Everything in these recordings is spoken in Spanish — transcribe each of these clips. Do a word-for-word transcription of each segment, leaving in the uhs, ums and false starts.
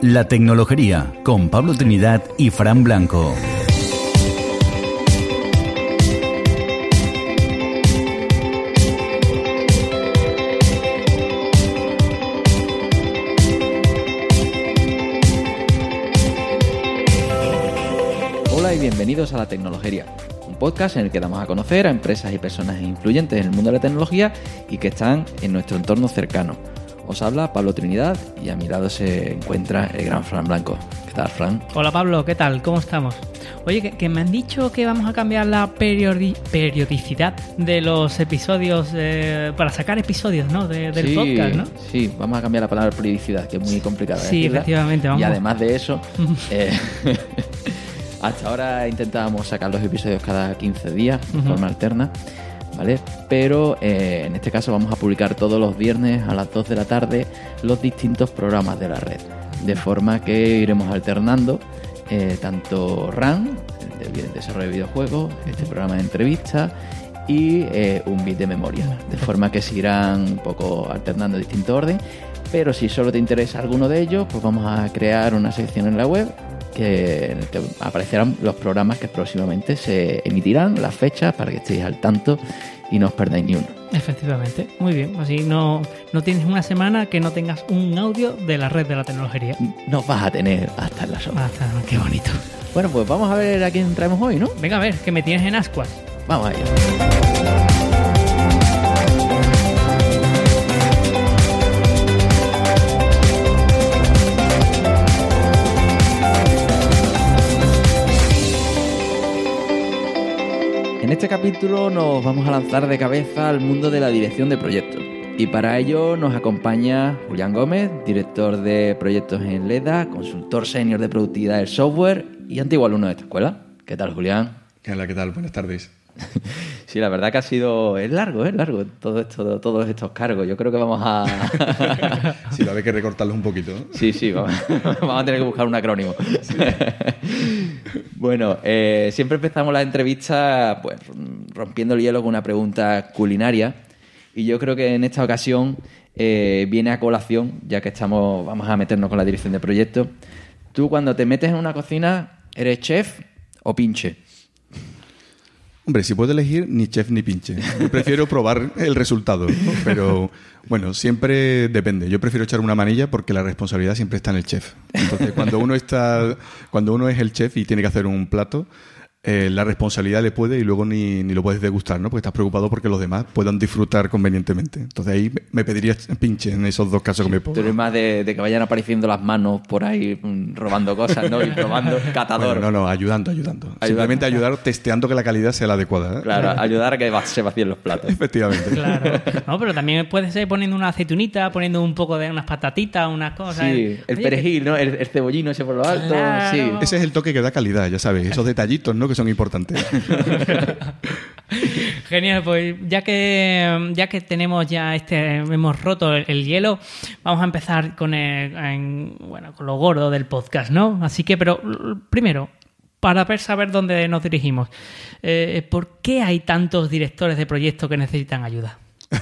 La Tecnologería, con Pablo Trinidad y Fran Blanco. Hola y bienvenidos a La Tecnologería, un podcast en el que damos a conocer a empresas y personas influyentes en el mundo de la tecnología y que están en nuestro entorno cercano. Os habla Pablo Trinidad y a mi lado se encuentra el gran Fran Blanco. ¿Qué tal, Fran? Hola Pablo, ¿qué tal? ¿Cómo estamos? Oye, que, que me han dicho que vamos a cambiar la periodi- periodicidad de los episodios eh, para sacar episodios, ¿no? De, del sí, podcast, ¿no? Sí, vamos a cambiar la palabra periodicidad, que es muy complicada. Sí, decirla. efectivamente. Vamos. Y además de eso, eh, hasta ahora intentábamos sacar los episodios cada quince días de Uh-huh. forma alterna, ¿vale? Pero eh, en este caso vamos a publicar todos los viernes a las dos de la tarde los distintos programas de la red. De forma que iremos alternando eh, tanto RAM, el desarrollo de videojuegos, este programa de entrevistas y eh, un bit de memoria. De forma que se irán un poco alternando en distinto orden. Pero si solo te interesa alguno de ellos, pues vamos a crear una sección en la web que, en el que aparecerán los programas que próximamente se emitirán, las fechas, para que estéis al tanto y no os perdáis ni uno. Efectivamente, muy bien. Así no, no tienes una semana que no tengas un audio de la red de la tecnología. Nos vas a tener hasta en la sombra. Hasta, qué bonito. Bueno, pues vamos a ver a quién traemos hoy, ¿no? Venga, a ver, que me tienes en ascuas. Vamos a ello. En este capítulo nos vamos a lanzar de cabeza al mundo de la dirección de proyectos. Y para ello nos acompaña Julián Gómez, director de proyectos en LEDA, consultor senior de productividad del software y antiguo alumno de esta escuela. ¿Qué tal, Julián? Hola, ¿qué tal? Buenas tardes. Sí, la verdad que ha sido... Es largo, es largo todo esto, todos estos cargos. Yo creo que vamos a... Sí, va a haber que recortarlos un poquito, ¿no? Sí, sí, vamos, vamos a tener que buscar un acrónimo. Sí. Bueno, eh, siempre empezamos la entrevista pues, rompiendo el hielo con una pregunta culinaria. Y yo creo que en esta ocasión eh, viene a colación, ya que estamos vamos a meternos con la dirección de proyectos. Tú, cuando te metes en una cocina, ¿eres chef o pinche? Hombre, si puedo elegir, ni chef ni pinche. Yo prefiero probar el resultado, ¿no? Pero bueno, siempre depende. Yo prefiero echar una manilla porque la responsabilidad siempre está en el chef. Entonces, cuando uno está, cuando uno es el chef y tiene que hacer un plato, eh, la responsabilidad le puede y luego ni, ni lo puedes degustar, ¿no? Porque estás preocupado porque los demás puedan disfrutar convenientemente. Entonces ahí me pediría pinche en esos dos casos que me pongo. Tú eres más de, de que vayan apareciendo las manos por ahí mm, robando cosas, ¿no? Y probando, catador. Bueno, no, no, ayudando, ayudando. ayudando. Simplemente ayudar testeando que la calidad sea la adecuada, ¿eh? Claro, ayudar a que se vacíen los platos. Efectivamente. Claro. No, pero también puede ser poniendo una aceitunita, poniendo un poco de unas patatitas, unas cosas. Sí, el Oye, perejil, ¿no? El, el cebollino ese por lo alto. Claro. Sí. Ese es el toque que da calidad, ya sabes. Esos detallitos, ¿no? Que son importantes. Genial, pues ya que ya que tenemos ya este hemos roto el, el hielo, vamos a empezar con el, en, bueno, con lo gordo del podcast, ¿no? Así que, pero primero, para ver saber dónde nos dirigimos, eh, ¿por qué hay tantos directores de proyectos que necesitan ayuda?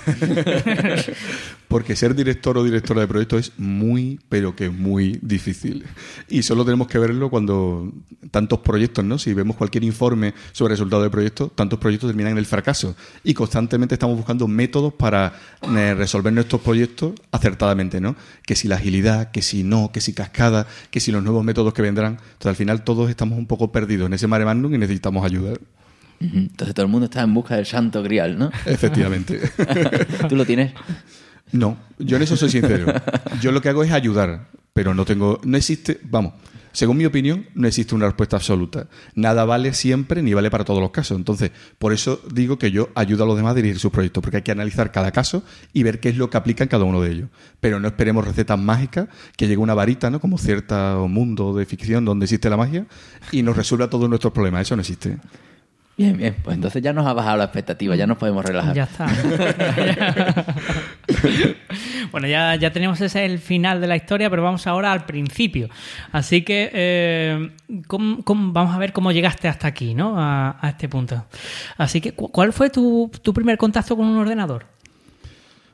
Porque ser director o directora de proyecto es muy, pero que muy difícil. Y solo tenemos que verlo cuando tantos proyectos, ¿no? Si vemos cualquier informe sobre resultados de proyectos, tantos proyectos terminan en el fracaso. Y constantemente estamos buscando métodos para eh, resolver nuestros proyectos acertadamente, ¿no? Que si la agilidad, que si no, que si cascada, que si los nuevos métodos que vendrán. Entonces, al final, todos estamos un poco perdidos en ese mare magnum y necesitamos ayuda. Entonces todo el mundo está en busca del santo grial, ¿no? Efectivamente. ¿Tú lo tienes? No, yo en eso soy sincero. Yo lo que hago es ayudar, pero no tengo, no existe, vamos, según mi opinión, no existe una respuesta absoluta. Nada vale siempre ni vale para todos los casos. Entonces, por eso digo que yo ayudo a los demás a dirigir sus proyectos, porque hay que analizar cada caso y ver qué es lo que aplica en cada uno de ellos. Pero no esperemos recetas mágicas, que llegue una varita, ¿no? Como cierto mundo de ficción donde existe la magia y nos resuelva todos nuestros problemas. Eso no existe. Bien, bien. Pues entonces ya nos ha bajado la expectativa, ya nos podemos relajar. Ya está. Bueno, ya, ya tenemos ese el final de la historia, pero vamos ahora al principio. Así que eh, ¿cómo, cómo, vamos a ver cómo llegaste hasta aquí, ¿no? A, a este punto. Así que, ¿cuál fue tu, tu primer contacto con un ordenador?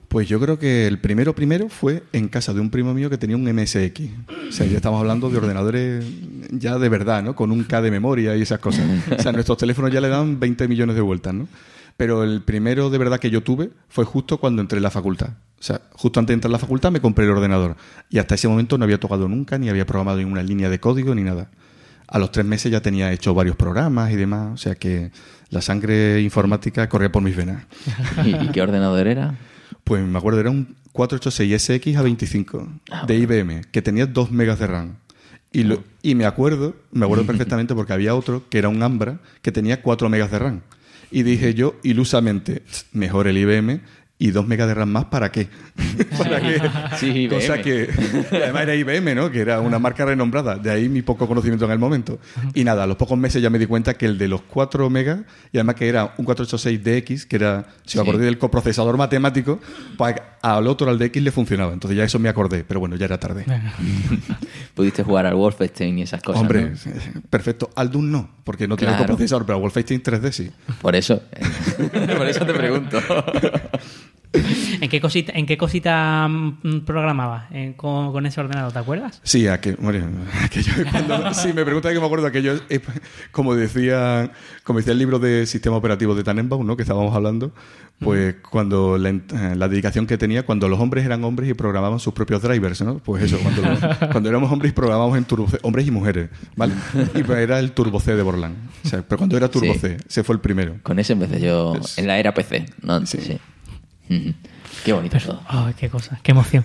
Pues yo creo que el primero primero fue en casa de un primo mío que tenía un M S X. O sea, ya estamos hablando de ordenadores ya de verdad, ¿no? Con un K de memoria y esas cosas. O sea, nuestros teléfonos ya le dan veinte millones de vueltas, ¿no? Pero el primero de verdad que yo tuve fue justo cuando entré en la facultad. O sea, justo antes de entrar en la facultad me compré el ordenador. Y hasta ese momento no había tocado nunca, ni había programado ninguna línea de código, ni nada. A los tres meses ya tenía hecho varios programas y demás. O sea que la sangre informática corría por mis venas. ¿Y, y qué ordenador era? Pues me acuerdo, era un cuatrocientos ochenta y seis S X A veinticinco de I B M, que tenía dos megas de RAM. Y, lo, y me acuerdo, me acuerdo perfectamente porque había otro que era un Ambra que tenía cuatro megas de RAM. Y dije yo, ilusamente, mejor el I B M y dos megas de RAM más, ¿para qué? ¿Para qué? Sí, I B M. Cosa que, además era I B M, ¿no? Que era una marca renombrada. De ahí mi poco conocimiento en el momento. Y nada, a los pocos meses ya me di cuenta que el de los cuatro megas, y además que era un cuatrocientos ochenta y seis D X, que era, si me Sí. acordé del coprocesador matemático, pues al otro, al D X, le funcionaba. Entonces ya eso me acordé, pero bueno, ya era tarde. Pudiste jugar al Wolfenstein y esas cosas, Hombre, ¿no? perfecto. Al Doom no, porque no tiene Claro. coprocesador, pero al Wolfenstein tres D sí. Por eso. Por eso te pregunto. ¿En qué cosita, en qué cosita mm, programabas eh, con, con ese ordenador? ¿Te acuerdas? Sí, aquello, bueno, aquello cuando, sí, me pregunta que me acuerdo aquello, eh, como decía, como decía el libro de sistema operativo de Tannenbaum, ¿no? Que estábamos hablando, pues uh-huh. cuando la, la dedicación que tenía, cuando los hombres eran hombres y programaban sus propios drivers, ¿no? Pues eso, cuando, lo, cuando éramos hombres y programábamos en Turbo C, hombres y mujeres, ¿vale? Y pues era el Turbo C de Borland. O sea, pero cuando era Turbo Sí. C, ese fue el primero. Con ese empecé yo Es- en la era P C, ¿no? Sí. Sí. Ujú. Qué bonito todo. Ay, qué cosa, qué emoción.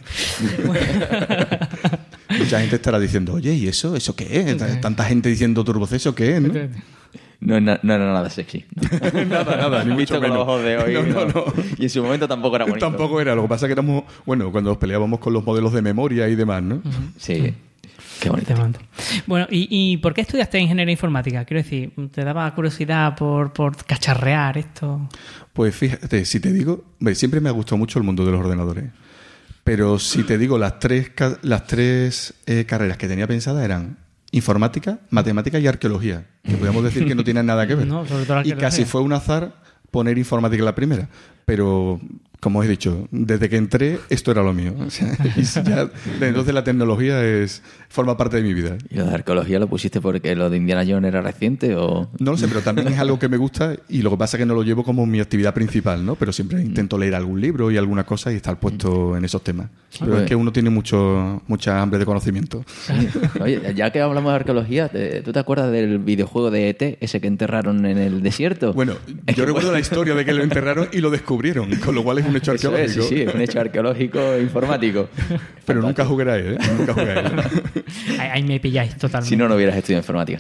Mucha gente estará diciendo, oye, ¿y eso? ¿Eso qué es? T- Tanta gente diciendo Turbo C, ¿eso qué es? ¿no? No, no, no era nada sexy. ¿no? Nada, nada, ni Visto mucho con menos. los ojos de hoy. No, no, no. Y en su momento tampoco era bonito. Tampoco era. Lo que pasa es que éramos, bueno, cuando nos peleábamos con los modelos de memoria y demás, ¿no? Sí. Qué bonito. Te mando. Bueno, ¿y, ¿y por qué estudiaste ingeniería informática? Quiero decir, ¿te daba curiosidad por, por cacharrear esto? Pues fíjate, si te digo, ve, siempre me ha gustado mucho el mundo de los ordenadores. Pero si te digo, las tres, ca- las tres eh, carreras que tenía pensadas eran informática, matemática y arqueología. Que podríamos decir que no tienen nada que ver. No, sobre todo la y arqueología. casi fue un azar poner informática en la primera. Pero, como os he dicho, desde que entré, esto era lo mío. O sea, y ya, desde entonces la tecnología es forma parte de mi vida. ¿Y lo de arqueología lo pusiste porque lo de Indiana Jones era reciente o...? No lo sé, pero también es algo que me gusta y lo que pasa es que no lo llevo como mi actividad principal, ¿no? Pero siempre intento leer algún libro y alguna cosa y estar puesto en esos temas. Pero pues. es que uno tiene mucho mucha hambre de conocimiento. Oye, ya que hablamos de arqueología, ¿te- ¿tú te acuerdas del videojuego de E T, ese que enterraron en el desierto? Bueno, Es yo que- recuerdo la historia de que lo enterraron y lo descubrieron, con lo cual es un hecho Eso es, arqueológico. sí, sí, es un hecho arqueológico e informático. Pero nunca jugué a él, ¿eh? Nunca jugué a él. Ahí, ahí me pilláis totalmente. Si no, no hubieras estudiado informática.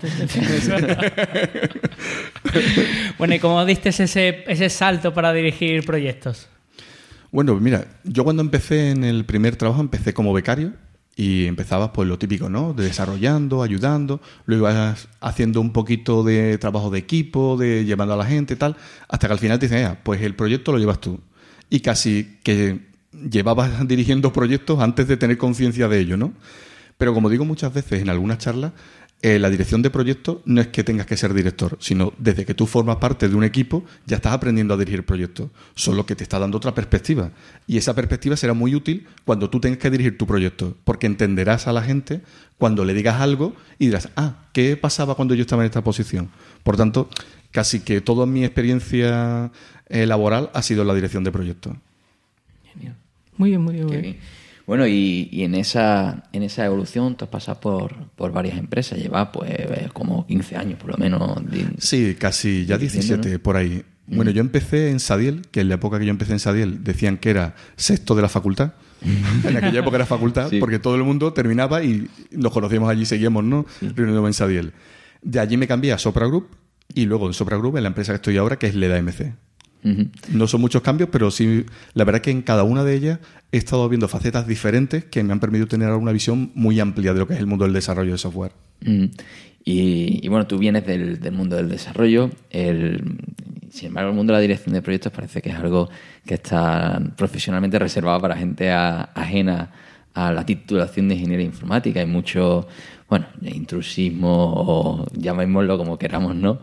Bueno, ¿y cómo diste ese, ese salto para dirigir proyectos? Bueno, mira, yo cuando empecé en el primer trabajo empecé como becario y empezabas pues lo típico, ¿no? De desarrollando, ayudando, luego ibas haciendo un poquito de trabajo de equipo, de llevando a la gente y tal, hasta que al final te dicen, "Ah, pues el proyecto lo llevas tú." Y casi que llevabas dirigiendo proyectos antes de tener conciencia de ello, ¿no? Pero como digo muchas veces en algunas charlas, eh, la dirección de proyectos no es que tengas que ser director, sino desde que tú formas parte de un equipo ya estás aprendiendo a dirigir proyectos, solo que te está dando otra perspectiva. Y esa perspectiva será muy útil cuando tú tengas que dirigir tu proyecto, porque entenderás a la gente cuando le digas algo y dirás, ah, ¿qué pasaba cuando yo estaba en esta posición? Por tanto, casi que toda mi experiencia eh, laboral ha sido en la dirección de proyectos. Muy bien, muy bien. Muy Qué bien. bien. Bueno, y, y en esa en esa evolución tú has pasado por, por varias empresas, llevas pues eh, como quince años por lo menos. di- Sí, casi ya Dirigiendo, diecisiete ¿no? por ahí. Bueno, yo empecé en Sadiel, que en la época que yo empecé en Sadiel decían que era sexto de la facultad. En aquella época era facultad, Sí. porque todo el mundo terminaba y nos conocíamos allí, seguíamos, ¿no? Reuniéndonos en Sadiel. De allí me cambié a Sopra Group y luego en Sopra Group en la empresa que estoy ahora, que es Leda M C. Ujú. No son muchos cambios, pero sí, la verdad que en cada una de ellas he estado viendo facetas diferentes que me han permitido tener ahora una visión muy amplia de lo que es el mundo del desarrollo de software. Mm. Y, y bueno, tú vienes del, del mundo del desarrollo. El, sin embargo, el mundo de la dirección de proyectos parece que es algo que está profesionalmente reservado para gente a- ajena a la titulación de ingeniería informática. Hay mucho, bueno, intrusismo o llamémoslo como queramos, ¿no?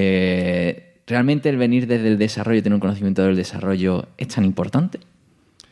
Eh, ¿Realmente el venir desde el desarrollo, tener un conocimiento del desarrollo, es tan importante?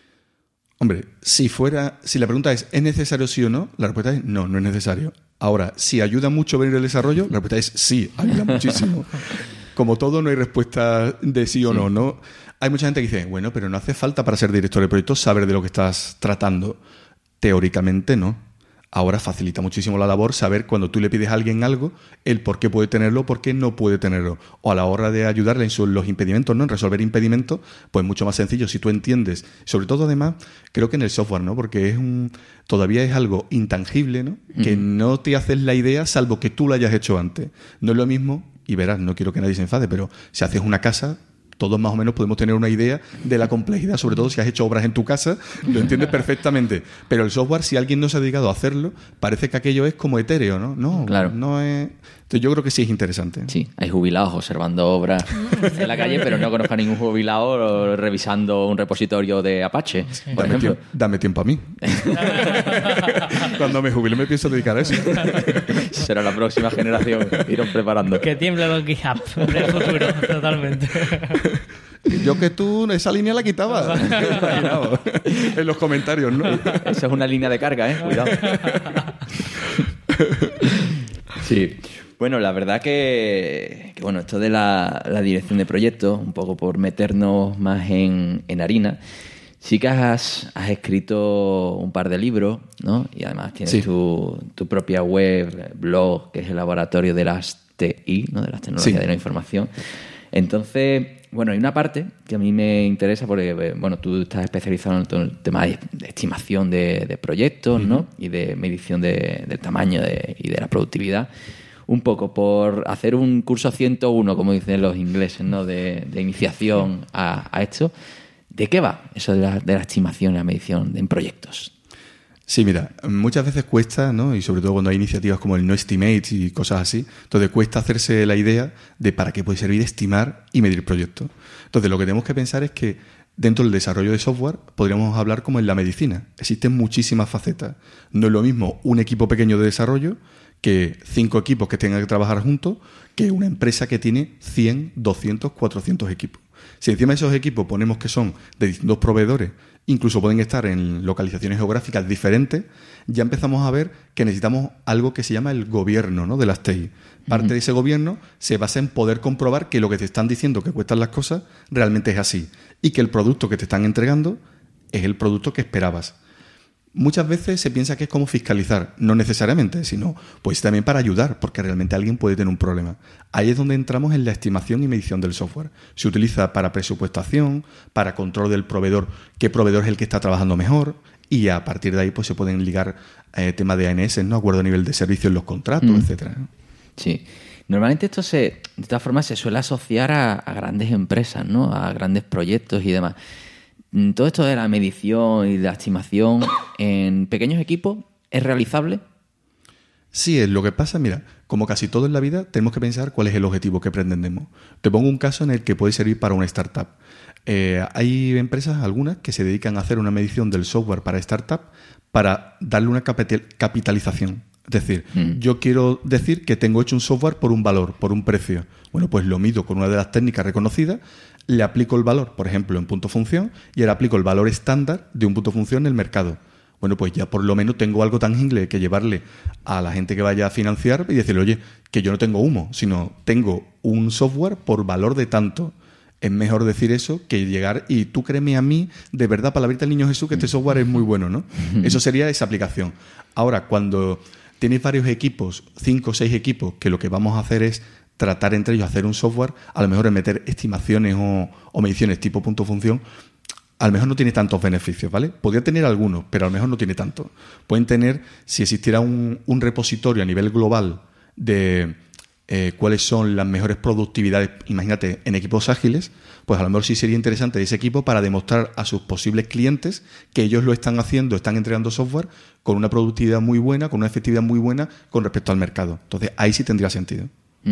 Hombre, si fuera, si la pregunta es ¿es necesario sí o no? La respuesta es no, no es necesario. Ahora, si ayuda mucho ver el desarrollo, la respuesta es sí, ayuda muchísimo. Como todo, no hay respuesta de sí o sí. no, ¿no? Hay mucha gente que dice, bueno, pero no hace falta para ser director de proyectos saber de lo que estás tratando. Teóricamente no. Ahora facilita muchísimo la labor saber cuando tú le pides a alguien algo, el por qué puede tenerlo, por qué no puede tenerlo. O a la hora de ayudarle en los impedimentos, ¿no? En resolver impedimentos, pues mucho más sencillo si tú entiendes. Sobre todo, además, creo que en el software, ¿no? Porque es un todavía es algo intangible, ¿no? Mm. Que no te haces la idea salvo que tú lo hayas hecho antes. No es lo mismo, y verás, no quiero que nadie se enfade, pero si haces una casa, todos más o menos podemos tener una idea de la complejidad, sobre todo si has hecho obras en tu casa, lo entiendes perfectamente. Pero el software, si alguien no se ha dedicado a hacerlo, parece que aquello es como etéreo, ¿no? No, claro. no es... Entonces yo creo que sí es interesante. Sí, hay jubilados observando obras en la calle, pero no conozco a ningún jubilado revisando un repositorio de Apache, sí. por dame ejemplo. Tiempo, dame tiempo a mí. Cuando me jubile me pienso dedicar a eso. Será la próxima generación, iros preparando. Que tiemblen los GitHub del futuro, totalmente. Yo que tú esa línea la quitaba. En los comentarios, ¿no? Esa es una línea de carga, ¿eh? Cuidado. Sí. Bueno, la verdad que, que bueno, esto de la, la dirección de proyectos, un poco por meternos más en, en harina, sí que has, has escrito un par de libros, ¿no? Y además tienes sí. tu, tu propia web, blog, que es el laboratorio de las T I, ¿no? De las tecnologías sí. de la información. Entonces, bueno, hay una parte que a mí me interesa porque, bueno, tú estás especializado en todo el tema de, de estimación de, de proyectos, ¿no? Uh-huh. Y de medición de, del tamaño de, y de la productividad. Un poco por hacer un curso ciento uno, como dicen los ingleses, ¿no? De, de iniciación a, a esto. ¿De qué va eso de la, de la estimación y la medición en proyectos? Sí, mira, muchas veces cuesta, ¿no? Y sobre todo cuando hay iniciativas como el No Estimate y cosas así, entonces cuesta hacerse la idea de para qué puede servir estimar y medir proyectos. Entonces lo que tenemos que pensar es que dentro del desarrollo de software podríamos hablar como en la medicina. Existen muchísimas facetas. No es lo mismo un equipo pequeño de desarrollo que cinco equipos que tengan que trabajar juntos que una empresa que tiene cien, doscientos, cuatrocientos equipos. Si encima de esos equipos ponemos que son de distintos proveedores, incluso pueden estar en localizaciones geográficas diferentes, ya empezamos a ver que necesitamos algo que se llama el gobierno, ¿no? de las T I. Parte uh-huh. de ese gobierno se basa en poder comprobar que lo que te están diciendo que cuestan las cosas realmente es así y que el producto que te están entregando es el producto que esperabas. Muchas veces se piensa que es como fiscalizar, no necesariamente, sino pues también para ayudar, porque realmente alguien puede tener un problema. Ahí es donde entramos en la estimación y medición del software. Se utiliza para presupuestación, para control del proveedor, qué proveedor es el que está trabajando mejor, y a partir de ahí pues se pueden ligar eh, temas de A N S, ¿no? Acuerdo a nivel de servicio en los contratos, mm. etcétera, ¿no? Sí. Normalmente esto se, de todas formas se suele asociar a, a grandes empresas, ¿no? A grandes proyectos y demás. Todo esto de la medición y la estimación en pequeños equipos, ¿es realizable? Sí, es lo que pasa, mira, como casi todo en la vida, tenemos que pensar cuál es el objetivo que pretendemos. Te pongo un caso en el que puede servir para una startup. Eh, hay empresas, algunas, que se dedican a hacer una medición del software para startup para darle una capitalización. Es decir, mm. yo quiero decir que tengo hecho un software por un valor, por un precio. Bueno, pues lo mido con una de las técnicas reconocidas, le aplico el valor, por ejemplo, en punto función, y ahora aplico el valor estándar de un punto función en el mercado. Bueno, pues ya por lo menos tengo algo tangible que llevarle a la gente que vaya a financiar y decirle, oye, que yo no tengo humo, sino tengo un software por valor de tanto. Es mejor decir eso que llegar y tú créeme a mí, de verdad, palabrita del niño Jesús, que este software es muy bueno, ¿no? Eso sería esa aplicación. Ahora, cuando tienes varios equipos, cinco o seis equipos, que lo que vamos a hacer es tratar entre ellos hacer un software, a lo mejor en meter estimaciones o, o mediciones tipo punto función, a lo mejor no tiene tantos beneficios, ¿vale? Podría tener algunos, pero a lo mejor no tiene tantos. Pueden tener, si existiera un, un repositorio a nivel global de eh, cuáles son las mejores productividades, imagínate, en equipos ágiles, pues a lo mejor sí sería interesante ese equipo para demostrar a sus posibles clientes que ellos lo están haciendo, están entregando software con una productividad muy buena, con una efectividad muy buena con respecto al mercado. Entonces, ahí sí tendría sentido.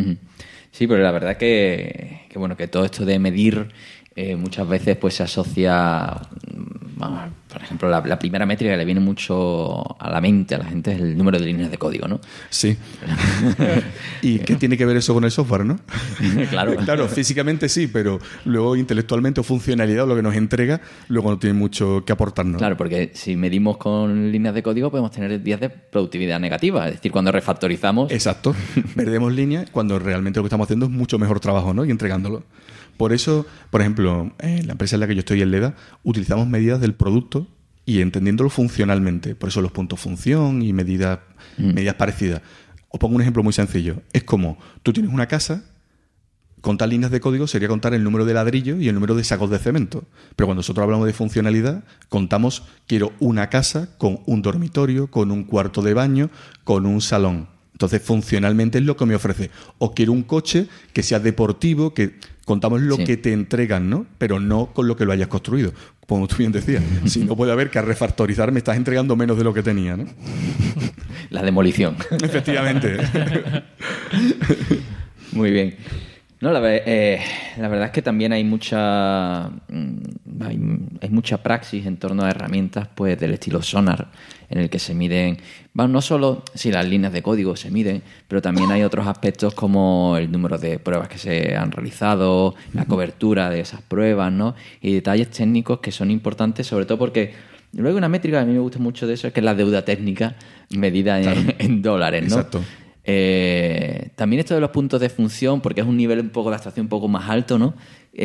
Sí, pero la verdad que, que bueno, que todo esto de medir eh, muchas veces pues se asocia, vamos, por por ejemplo, la, la primera métrica que le viene mucho a la mente a la gente es el número de líneas de código, ¿no? Sí. ¿Y qué tiene que ver eso con el software, no? Claro. Claro, físicamente sí, pero luego intelectualmente o funcionalidad o lo que nos entrega, luego no tiene mucho que aportarnos. Claro, porque si medimos con líneas de código podemos tener días de productividad negativa. Es decir, cuando refactorizamos... Exacto. Perdemos líneas cuando realmente lo que estamos haciendo es mucho mejor trabajo, ¿no? Y entregándolo. Por eso, por ejemplo, en la empresa en la que yo estoy, en Leda, utilizamos medidas del producto y entendiéndolo funcionalmente. Por eso los puntos función y medidas, mm. medidas parecidas. Os pongo un ejemplo muy sencillo. Es como tú tienes una casa, contar líneas de código sería contar el número de ladrillos y el número de sacos de cemento. Pero cuando nosotros hablamos de funcionalidad, contamos, quiero una casa con un dormitorio, con un cuarto de baño, con un salón. Entonces, funcionalmente es lo que me ofrece. O quiero un coche que sea deportivo, que contamos lo sí. que te entregan, ¿no? Pero no con lo que lo hayas construido. Como tú bien decías. Si no puede haber que al refactorizar me estás entregando menos de lo que tenía, ¿no? La demolición. Efectivamente. Muy bien. No, la, eh, la verdad es que también hay mucha hay, hay mucha praxis en torno a herramientas pues del estilo Sonar, en el que se miden, bueno, no solo si las líneas de código se miden, pero también hay otros aspectos como el número de pruebas que se han realizado, la cobertura de esas pruebas, ¿no? Y detalles técnicos que son importantes, sobre todo porque luego hay una métrica que a mí me gusta mucho de eso, es que es la deuda técnica medida en, claro. en dólares, ¿no? Exacto. Eh, también esto de los puntos de función, porque es un nivel un poco de abstracción un poco más alto, ¿no?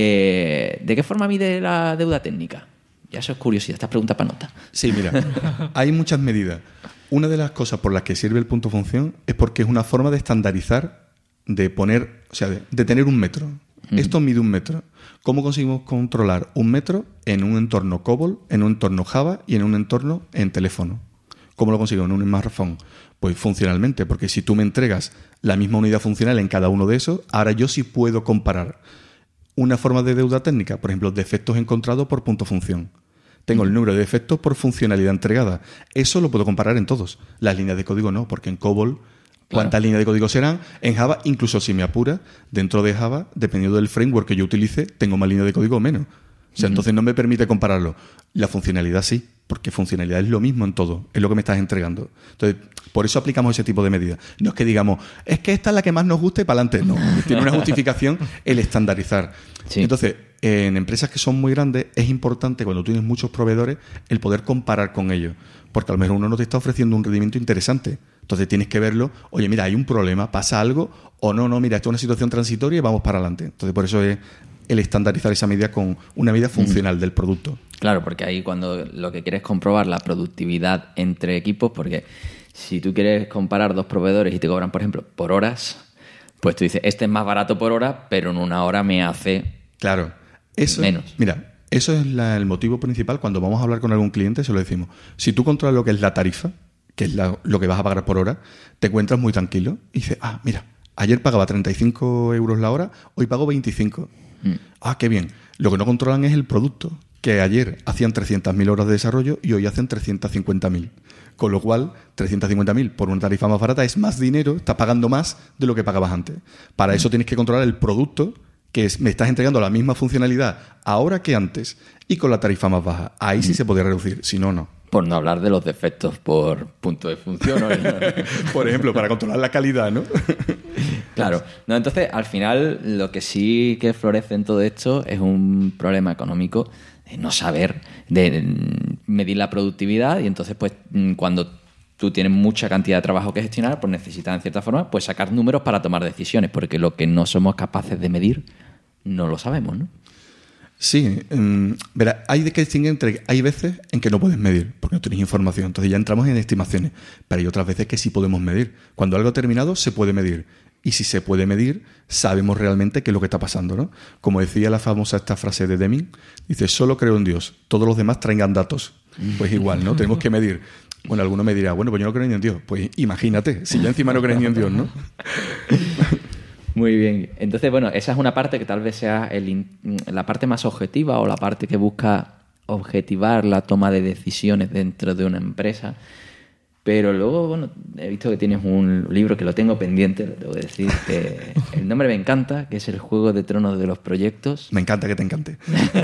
Eh, ¿De qué forma mide la deuda técnica? Ya eso es curiosidad, estas preguntas para nota. Sí, mira, hay muchas medidas. Una de las cosas por las que sirve el punto de función es porque es una forma de estandarizar, de poner, o sea, de, de tener un metro. Mm. Esto mide un metro. ¿Cómo conseguimos controlar un metro en un entorno COBOL, en un entorno Java y en un entorno en teléfono? ¿Cómo lo consigo en un smartphone? Pues funcionalmente, porque si tú me entregas la misma unidad funcional en cada uno de esos, ahora yo sí puedo comparar una forma de deuda técnica, por ejemplo, defectos encontrados por punto función. Tengo el número de defectos por funcionalidad entregada. Eso lo puedo comparar en todos. Las líneas de código no, porque en COBOL, ¿cuántas claro. líneas de código serán? En Java, incluso si me apura, dentro de Java, dependiendo del framework que yo utilice, tengo más líneas de código o menos. O sea, uh-huh. entonces no me permite compararlo. La funcionalidad sí, porque funcionalidad es lo mismo en todo, es lo que me estás entregando. Entonces, por eso aplicamos ese tipo de medidas. No es que digamos, es que esta es la que más nos gusta y para adelante. No, tiene una justificación el estandarizar. Sí. Entonces, en empresas que son muy grandes, es importante cuando tienes muchos proveedores el poder comparar con ellos, porque a lo mejor uno no te está ofreciendo un rendimiento interesante. Entonces tienes que verlo, oye, mira, hay un problema, pasa algo, o no, no, mira, esto es una situación transitoria y vamos para adelante. Entonces, por eso es el estandarizar esa medida con una medida funcional mm. del producto. Claro, porque ahí cuando lo que quieres es comprobar la productividad entre equipos, porque si tú quieres comparar dos proveedores y te cobran, por ejemplo, por horas, pues tú dices, este es más barato por hora, pero en una hora me hace claro, eso, menos. Mira, eso es la, el motivo principal cuando vamos a hablar con algún cliente, se lo decimos. Si tú controlas lo que es la tarifa, que es la, lo que vas a pagar por hora, te encuentras muy tranquilo y dices, ah, mira, ayer pagaba treinta y cinco euros la hora, hoy pago veinticinco. Mm. Ah, qué bien. Lo que no controlan es el producto, que ayer hacían trescientas mil horas de desarrollo y hoy hacen trescientas cincuenta mil. Con lo cual, trescientas cincuenta mil por una tarifa más barata es más dinero, estás pagando más de lo que pagabas antes. Para mm. eso tienes que controlar el producto, que es, me estás entregando la misma funcionalidad ahora que antes y con la tarifa más baja. Ahí mm. sí se podría reducir, si no, no. Por no hablar de los defectos por punto de función, ¿no? Por ejemplo, para controlar la calidad, ¿no? Claro. No, entonces, al final, lo que sí que florece en todo esto es un problema económico de no saber de medir la productividad y entonces, pues, cuando tú tienes mucha cantidad de trabajo que gestionar, pues necesitas, en cierta forma, pues sacar números para tomar decisiones, porque lo que no somos capaces de medir no lo sabemos, ¿no? Sí, um, verá, hay que distinguir entre hay veces en que no puedes medir porque no tienes información, entonces ya entramos en estimaciones, pero hay otras veces que sí podemos medir. Cuando algo ha terminado se puede medir y si se puede medir sabemos realmente qué es lo que está pasando, ¿no? Como decía la famosa esta frase de Deming, dice, solo creo en Dios, todos los demás traigan datos. Pues igual, ¿no? Tenemos que medir. Bueno, alguno me dirá, bueno, pues yo no creo ni en Dios. Pues imagínate, si ya encima no crees ni en Dios, ¿no? Muy bien. Entonces, bueno, esa es una parte que tal vez sea el, la parte más objetiva o la parte que busca objetivar la toma de decisiones dentro de una empresa. Pero luego, bueno, he visto que tienes un libro que lo tengo pendiente, lo tengo que decir, que el nombre me encanta, que es El Juego de Tronos de los Proyectos. Me encanta que te encante.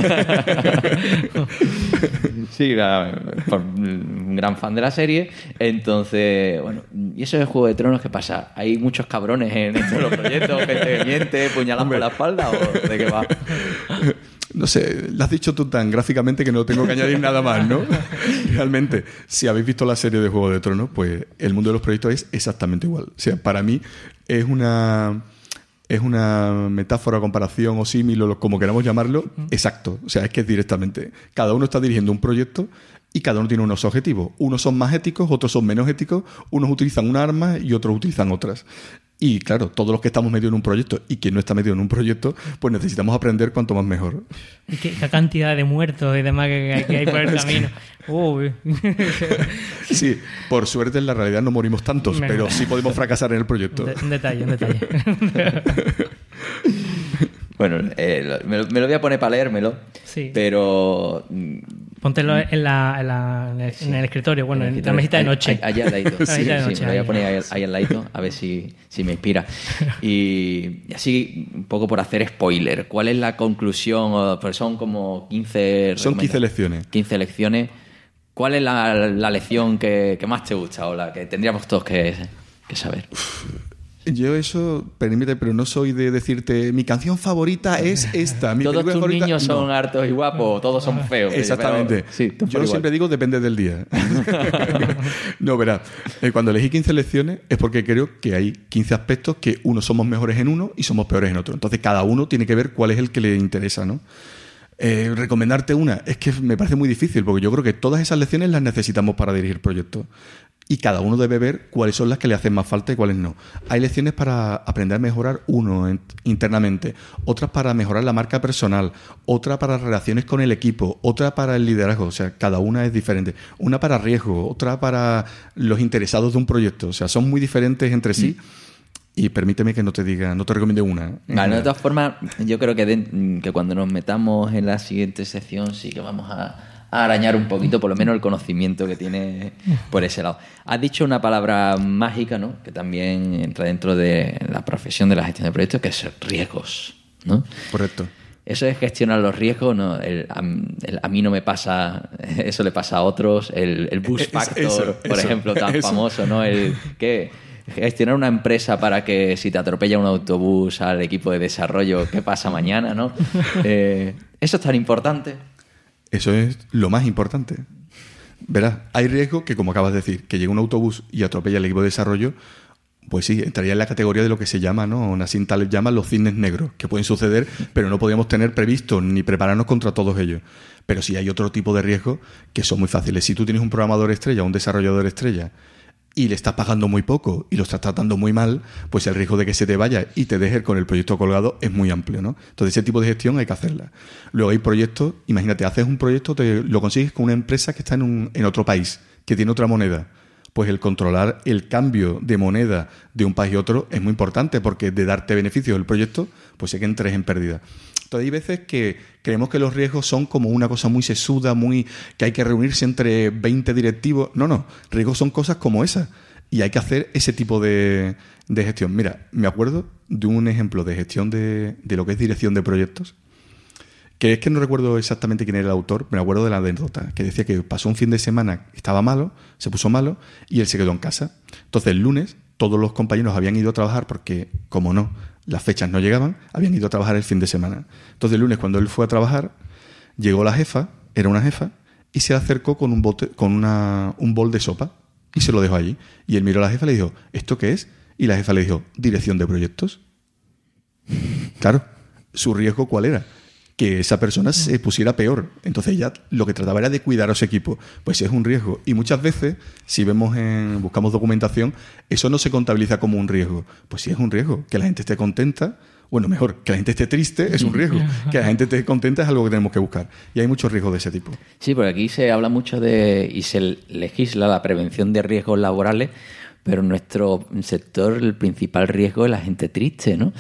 Sí, por un gran fan de la serie. Entonces, bueno, ¿y eso es el Juego de Tronos qué pasa? ¿Hay muchos cabrones en estos de los proyectos? ¿Gente que miente, puñalan por la espalda o de qué va? No sé, lo has dicho tú tan gráficamente que no tengo que añadir nada más, ¿no? Realmente, si habéis visto la serie de Juego de Tronos, pues el mundo de los proyectos es exactamente igual. O sea, para mí es una... es una metáfora, comparación o símil, o como queramos llamarlo, exacto. O sea, es que es directamente. Cada uno está dirigiendo un proyecto y cada uno tiene unos objetivos. Unos son más éticos, otros son menos éticos, unos utilizan una arma y otros utilizan otras. Y claro, todos los que estamos metidos en un proyecto y quien no está metido en un proyecto, pues necesitamos aprender cuanto más mejor. ¿Y qué, qué cantidad de muertos y demás que hay, que hay por el camino? Uy. Sí, por suerte en la realidad no morimos tantos, Venga. pero sí podemos fracasar en el proyecto. Un, de, un detalle, un detalle. Bueno, eh, me, lo, me lo voy a poner para leérmelo, Sí. pero... Póntelo en, la, en, la, en, el, en el escritorio, bueno, en, en la mesita de noche. Allá al ladito. Sí, Sí, de sí, noche, me lo voy a ahí. poner ahí, ahí al ladito, a ver si, si me inspira. Y, y así, un poco por hacer spoiler, ¿cuál es la conclusión? O- Pues son como quince... Son quince recomendaciones. lecciones. quince lecciones. ¿Cuál es la, la lección que, que más te gusta o la que tendríamos todos que, que saber? Yo eso, permite, pero no soy de decirte mi canción favorita es esta. Mi Todos película tus favorita... niños son No. hartos y guapos, todos son feos. Exactamente. Pero- sí, todos Yo por igual. siempre digo depende del día. No, verás, eh, cuando elegí quince lecciones es porque creo que hay quince aspectos que unos somos mejores en uno y somos peores en otro. Entonces cada uno tiene que ver cuál es el que le interesa, ¿no? Eh, recomendarte una es que me parece muy difícil porque yo creo que todas esas lecciones las necesitamos para dirigir proyectos y cada uno debe ver cuáles son las que le hacen más falta y cuáles no. Hay lecciones para aprender a mejorar uno en- internamente, otras para mejorar la marca personal, otra para relaciones con el equipo, otra para el liderazgo, o sea, cada una es diferente. Una para riesgo, otra para los interesados de un proyecto, o sea, son muy diferentes entre sí. Y permíteme que no te diga, no te recomiende una. ¿eh? Vale, de todas formas, yo creo que, de- que cuando nos metamos en la siguiente sección sí que vamos a, a arañar un poquito, por lo menos, el conocimiento que tiene por ese lado. Has dicho una palabra mágica, ¿no? Que también entra dentro de la profesión de la gestión de proyectos, que es riesgos, ¿no? Correcto. Eso es gestionar los riesgos, ¿no? El, a, el- a mí no me pasa, eso le pasa a otros. El, el boost Es- factor, eso, por eso, ejemplo, tan eso. famoso, ¿no? El que gestionar una empresa para que si te atropella un autobús al equipo de desarrollo, ¿qué pasa mañana, no? Eh, eso es tan importante. Eso es lo más importante. Verás, hay riesgo que, como acabas de decir, que llegue un autobús y atropella al equipo de desarrollo, pues sí, entraría en la categoría de lo que se llama, ¿no? Nassim Taleb llama los cisnes negros, que pueden suceder, pero no podíamos tener previsto ni prepararnos contra todos ellos. Pero sí hay otro tipo de riesgos que son muy fáciles. Si tú tienes un programador estrella o un desarrollador estrella y le estás pagando muy poco y lo estás tratando muy mal, pues el riesgo de que se te vaya y te deje con el proyecto colgado es muy amplio, ¿no? Entonces ese tipo de gestión hay que hacerla. Luego hay proyectos, imagínate, haces un proyecto, te lo consigues con una empresa que está en, un, en otro país, que tiene otra moneda. Pues el controlar el cambio de moneda de un país y otro es muy importante porque de darte beneficios del proyecto, pues sé que entres en pérdida. Entonces hay veces que creemos que los riesgos son como una cosa muy sesuda, muy que hay que reunirse entre veinte directivos. No, no, riesgos son cosas como esas y hay que hacer ese tipo de, de gestión. Mira, me acuerdo de un ejemplo de gestión de, de lo que es dirección de proyectos, que es que no recuerdo exactamente quién era el autor, me acuerdo de la anécdota, que decía que pasó un fin de semana, estaba malo, se puso malo y él se quedó en casa. Entonces el lunes todos los compañeros habían ido a trabajar porque, como no, las fechas no llegaban, habían ido a trabajar el fin de semana. Entonces el lunes cuando él fue a trabajar, llegó la jefa, era una jefa, y se acercó con un bote, con una, un bol de sopa y se lo dejó allí. Y él miró a la jefa y le dijo, ¿esto qué es? Y la jefa le dijo, dirección de proyectos. Claro, ¿su riesgo cuál era? Que esa persona se pusiera peor. Entonces ella lo que trataba era de cuidar a su equipo. Pues es un riesgo. Y muchas veces, si vemos en, buscamos documentación, eso no se contabiliza como un riesgo. Pues sí es un riesgo. Que la gente esté contenta, bueno, mejor, que la gente esté triste es un riesgo. Que la gente esté contenta es algo que tenemos que buscar. Y hay muchos riesgos de ese tipo. Sí, porque aquí se habla mucho de y se legisla la prevención de riesgos laborales, pero en nuestro sector el principal riesgo es la gente triste, ¿no?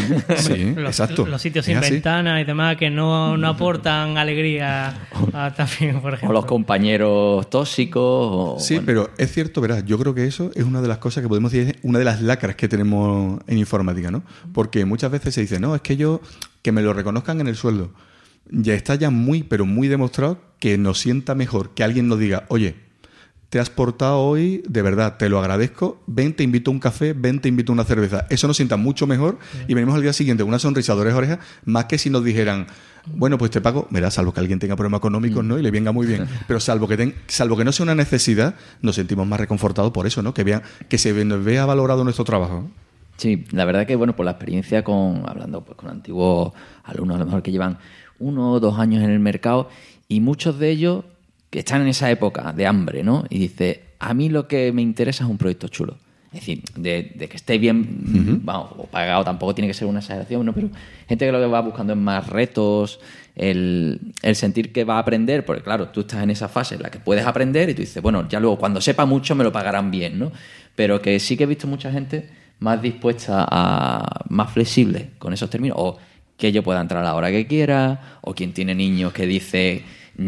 Sí, los, exacto. Los sitios Es sin así. ventanas y demás que no, no aportan alegría a, también, por ejemplo. O los compañeros tóxicos. O, Sí, bueno, pero es cierto, verás, yo creo que eso es una de las cosas que podemos decir, es una de las lacras que tenemos en informática, ¿no? Porque muchas veces se dice, no, es que yo, que me lo reconozcan en el sueldo. Ya está ya muy, pero muy demostrado que nos sienta mejor que alguien nos diga, oye, te has portado hoy, de verdad, te lo agradezco, ven, te invito a un café, ven, te invito a una cerveza. Eso nos sienta mucho mejor y venimos al día siguiente con una sonrisa de oreja a oreja, más que si nos dijeran, bueno, pues te pago, verás, salvo que alguien tenga problemas económicos, ¿no? Y le venga muy bien. Pero salvo que ten, salvo que no sea una necesidad, nos sentimos más reconfortados por eso, ¿no? Que vean, que se nos vea valorado nuestro trabajo. Sí, la verdad que, bueno, por la experiencia con, hablando pues con antiguos alumnos, a lo mejor que llevan uno o dos años en el mercado, y muchos de ellos que están en esa época de hambre, ¿no? Y dice, a mí lo que me interesa es un proyecto chulo. Es decir, de, de que esté bien, uh-huh. vamos, o pagado, tampoco tiene que ser una exageración, ¿no? Pero gente que lo que va buscando es más retos, el, el sentir que va a aprender, porque claro, tú estás en esa fase en la que puedes aprender y tú dices, bueno, ya luego cuando sepa mucho me lo pagarán bien, ¿no? Pero que sí que he visto mucha gente más dispuesta a, más flexible con esos términos, o que yo pueda entrar a la hora que quiera, o quien tiene niños que dice